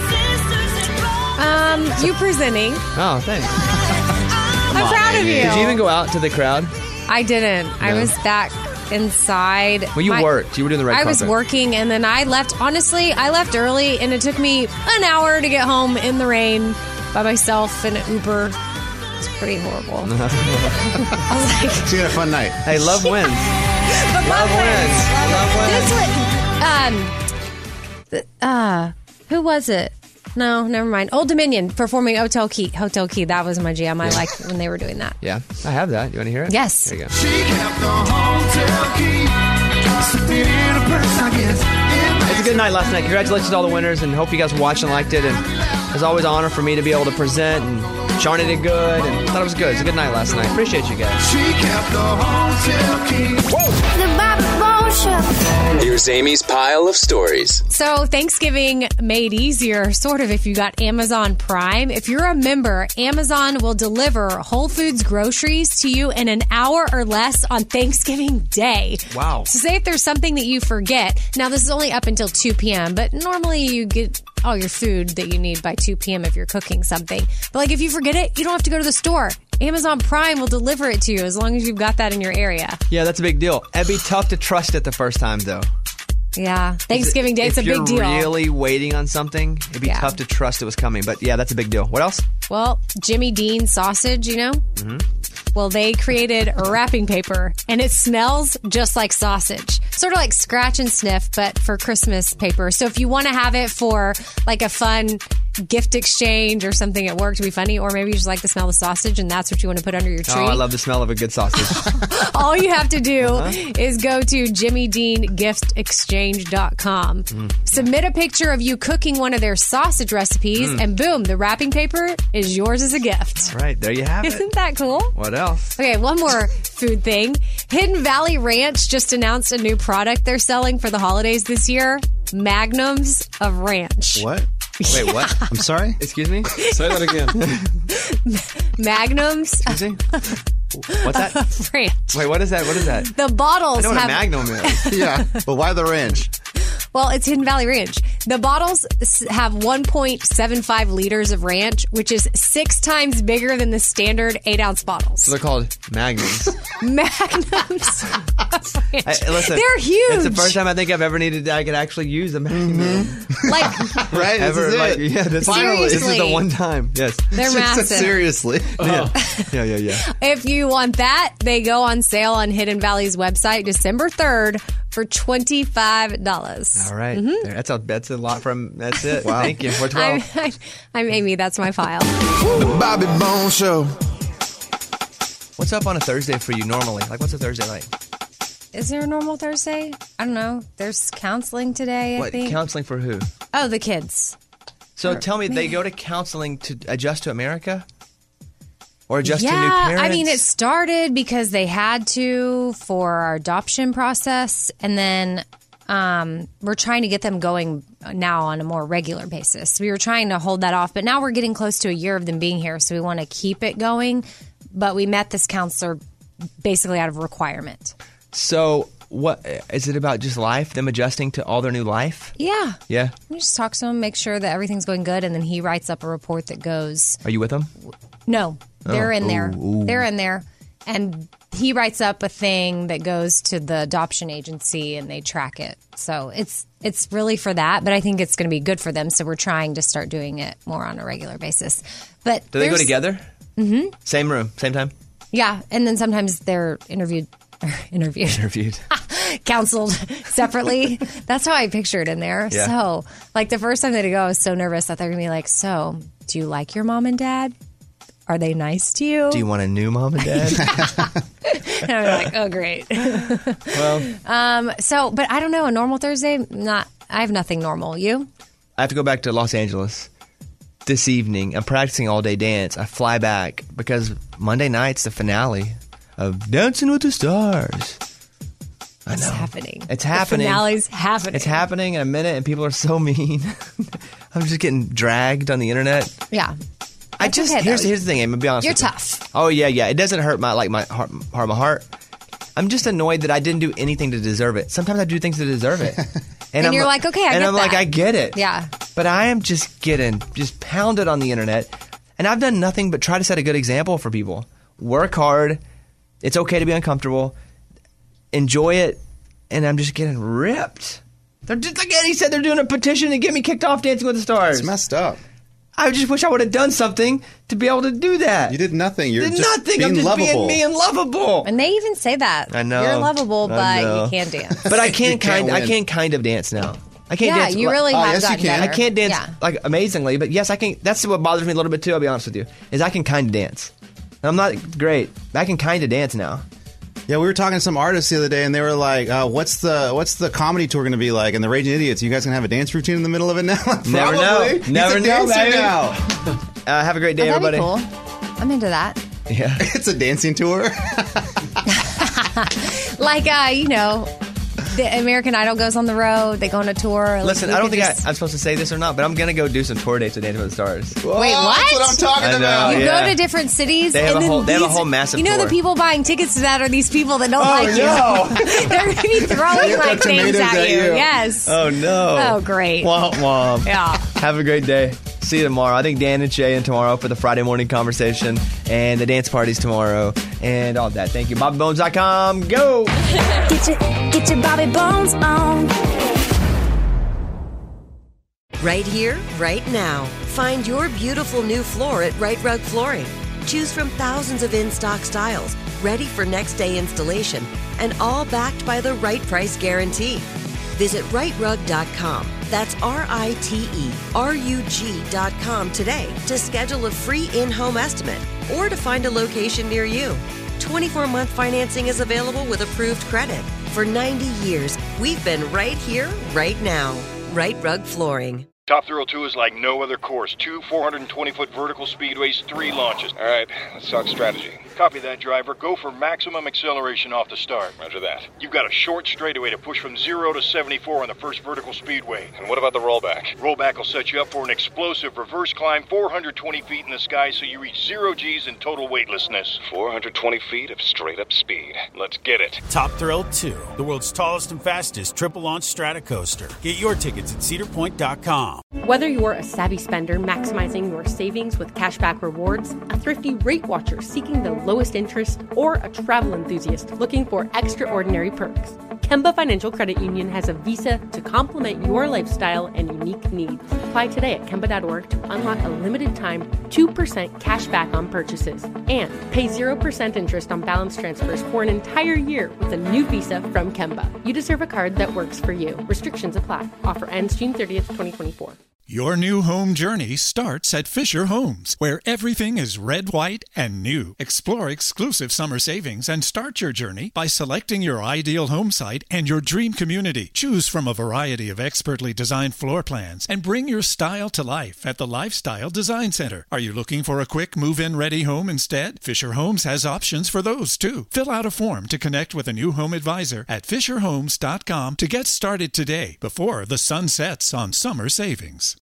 You presenting. Oh, thanks. I'm proud of you. Did you even go out to the crowd? I didn't. I was back inside. Well, you worked. You were doing the red carpet. I was working, and then I left. Honestly, I left early, and it took me an hour to get home in the rain by myself in an Uber. It's pretty horrible. I was like, She had a fun night. Hey, love wins. but love wins. This was, who was it? No, never mind. Old Dominion performing Hotel Key. Hotel Key. That was my jam. I liked when they were doing that. Yeah, I have that. You want to hear it? Yes. There you go. She kept the hotel key. Slipped it in a purse, I guess. It's a good night last night. Congratulations to all the winners, and hope you guys watched and liked it. And it's always an honor for me to be able to present. And Shawnee did good, and I thought it was good. It was a good night last night. Appreciate you guys. She kept the hotel key. The Bobby Bone Show. Here's Amy's pile of stories. So Thanksgiving made easier, sort of, if you got Amazon Prime. If you're a member, Amazon will deliver Whole Foods groceries to you in an hour or less on Thanksgiving Day. Wow. So say if there's something that you forget. Now, this is only up until 2 p.m., but normally you get all your food that you need by 2 p.m. if you're cooking something. But like if you forget it, you don't have to go to the store. Amazon Prime will deliver it to you as long as you've got that in your area. Yeah, that's a big deal. It'd be tough to trust it the first time, though. Yeah. Thanksgiving Day, it's a big deal. If you're really waiting on something, it'd be tough to trust it was coming. But yeah, that's a big deal. What else? Well, Jimmy Dean sausage, you know? Mm-hmm. Well, they created wrapping paper, and it smells just like sausage. Sort of like scratch and sniff, but for Christmas paper. So if you want to have it for like a fun gift exchange or something at work to be funny, or maybe you just like the smell of sausage and that's what you want to put under your tree. Oh, I love the smell of a good sausage. All you have to do is go to JimmyDeanGiftExchange.com. Submit a picture of you cooking one of their sausage recipes, and boom, the wrapping paper is yours as a gift. Right, there you have it. Isn't that cool? What else? Okay, one more food thing. Hidden Valley Ranch just announced a new product they're selling for the holidays this year. Magnums of Ranch. What? Wait, what? I'm sorry? Excuse me? Say that again. Magnums. Excuse me? What's that? Of Ranch. Wait, what is that? What is that? The bottles I know what have a Magnum is. Yeah, but why the ranch? Well, it's Hidden Valley Ranch. The bottles have 1.75 liters of ranch, which is 6 times bigger than the standard 8-ounce bottles. So they're called Magnums. Magnums. Listen, they're huge. It's the first time I think I've ever needed I could actually use a Magnum. Like, right? Ever, This is like, it. yeah, this Seriously. is the one time. Yes. They're massive. Seriously. Yeah. Yeah. If you want that, they go on sale on Hidden Valley's website December 3rd for $25. All right. That's a lot from. That's it. Wow. Thank you. 412. I'm Amy. That's my file. The Bobby Bones Show. What's up on a Thursday for you normally? Like, what's a Thursday like? Is there a normal Thursday? I don't know. There's counseling today, I What think. counseling for who? Oh, the kids. So tell me, they go to counseling to adjust to America, or adjust to new Yeah, parents? I mean, it started because they had to for our adoption process, and then we're trying to get them going now on a more regular basis. We were trying to hold that off, but now we're getting close to a year of them being here, so we want to keep it going. But we met this counselor basically out of requirement. So, what is it about? Just life, them adjusting to all their new life? Yeah. Yeah. We just talk to him, make sure that everything's going good, and then he writes up a report that goes. Are you with them? No, they're in there. Ooh. They're in there. And he writes up a thing that goes to the adoption agency and they track it. So it's really for that, but I think it's going to be good for them. So we're trying to start doing it more on a regular basis. But Do they go together? Mm-hmm. Same room, same time? Yeah. And then sometimes they're interviewed, counseled separately. That's how I pictured in there. Yeah. So like the first time they go, I was so nervous that they're going to be like, so do you like your mom and dad? Are they nice to you? Do you want a new mom and dad? And I'm like, oh, great. Well, but I don't know. A normal Thursday, I have nothing normal. You? I have to go back to Los Angeles this evening. I'm practicing all day dance. I fly back because Monday night's the finale of Dancing with the Stars. I know. It's happening. It's happening. The finale's happening. It's happening in a minute, and people are so mean. I'm just getting dragged on the internet. Yeah. Here's the thing, I'm gonna be honest You're with you. tough. Oh yeah. It doesn't hurt my heart. I'm just annoyed that I didn't do anything to deserve it. Sometimes I do things to deserve it. And you're like, okay, I get And I'm that. like, I get it. Yeah. But I am just getting pounded on the internet. And I've done nothing but try to set a good example for people. Work hard. It's okay to be uncomfortable. Enjoy it. And I'm just getting ripped. They're just, like Eddie said, they're doing a petition to get me kicked off Dancing with the Stars. It's messed up. I just wish I would have done something to be able to do that. You did nothing. You're did just nothing. being I'm just lovable. being lovable. And they even say that. I know. You're lovable, I but know. you can't dance. But I can't can't I win. can't kind of dance now. I can't Yeah, dance. you really have yes, you gotten can. better. I can't dance Yeah. like amazingly, but yes, I can. That's what bothers me a little bit too. I'll be honest with you, is I can kind of dance. And I'm not great. But I can kind of dance now. Yeah, we were talking to some artists the other day, and they were like, "What's the comedy tour going to be like?" And the Raging Idiots, you guys gonna have a dance routine in the middle of it now? Never know. Probably. Never He's a know, dancer baby. now. Have a great day, Oh, that'd everybody. be cool. I'm into that. Yeah. It's a dancing tour. Like, the American Idol goes on the road. They go on a tour. Listen, Like, I don't think just- I'm supposed to say this or not, but I'm gonna go do some tour dates with Dancing with the Stars. Whoa, Wait, what? That's what I'm talking I know, about. You yeah. go to different cities. They have and a then whole- they have a these- whole massive You know, tour. the people buying tickets to that are these people that don't like no. you. They're going to be throwing They like throw things tomatoes at at you. you. Yes. Oh no. Oh, great. Womp womp. Yeah. Have a great day. See you tomorrow. I think Dan and Shay in tomorrow for the Friday morning conversation and the dance parties tomorrow and all that. Thank you. BobbyBones.com. Go. Get your Bobby Bones on. Right here, right now. Find your beautiful new floor at Right Rug Flooring. Choose from thousands of in-stock styles, ready for next day installation, and all backed by the right price guarantee. Visit rightrug.com. That's RITERUG.com today to schedule a free in-home estimate or to find a location near you. 24-month financing is available with approved credit. For 90 years, we've been right here, right now. Right Rug Flooring. Top Thrill 2 is like no other course. 2 420-foot vertical speedways, 3 launches. All right, let's talk strategy. Copy that, driver. Go for maximum acceleration off the start. Roger that. You've got a short straightaway to push from 0 to 74 on the first vertical speedway. And what about the rollback? Rollback will set you up for an explosive reverse climb 420 feet in the sky so you reach 0 G's in total weightlessness. 420 feet of straight-up speed. Let's get it. Top Thrill 2, the world's tallest and fastest triple-launch Stratocoaster. Get your tickets at cedarpoint.com. Whether you're a savvy spender maximizing your savings with cashback rewards, a thrifty rate watcher seeking the lowest interest, or a travel enthusiast looking for extraordinary perks, Kemba Financial Credit Union has a visa to complement your lifestyle and unique needs. Apply today at Kemba.org to unlock a limited-time 2% cash back on purchases and pay 0% interest on balance transfers for an entire year with a new visa from Kemba. You deserve a card that works for you. Restrictions apply. Offer ends June 30th, 2024. Your new home journey starts at Fisher Homes, where everything is red, white, and new. Explore exclusive summer savings and start your journey by selecting your ideal home site and your dream community. Choose from a variety of expertly designed floor plans and bring your style to life at the Lifestyle Design Center. Are you looking for a quick move-in ready home instead? Fisher Homes has options for those too. Fill out a form to connect with a new home advisor at FisherHomes.com to get started today before the sun sets on summer savings.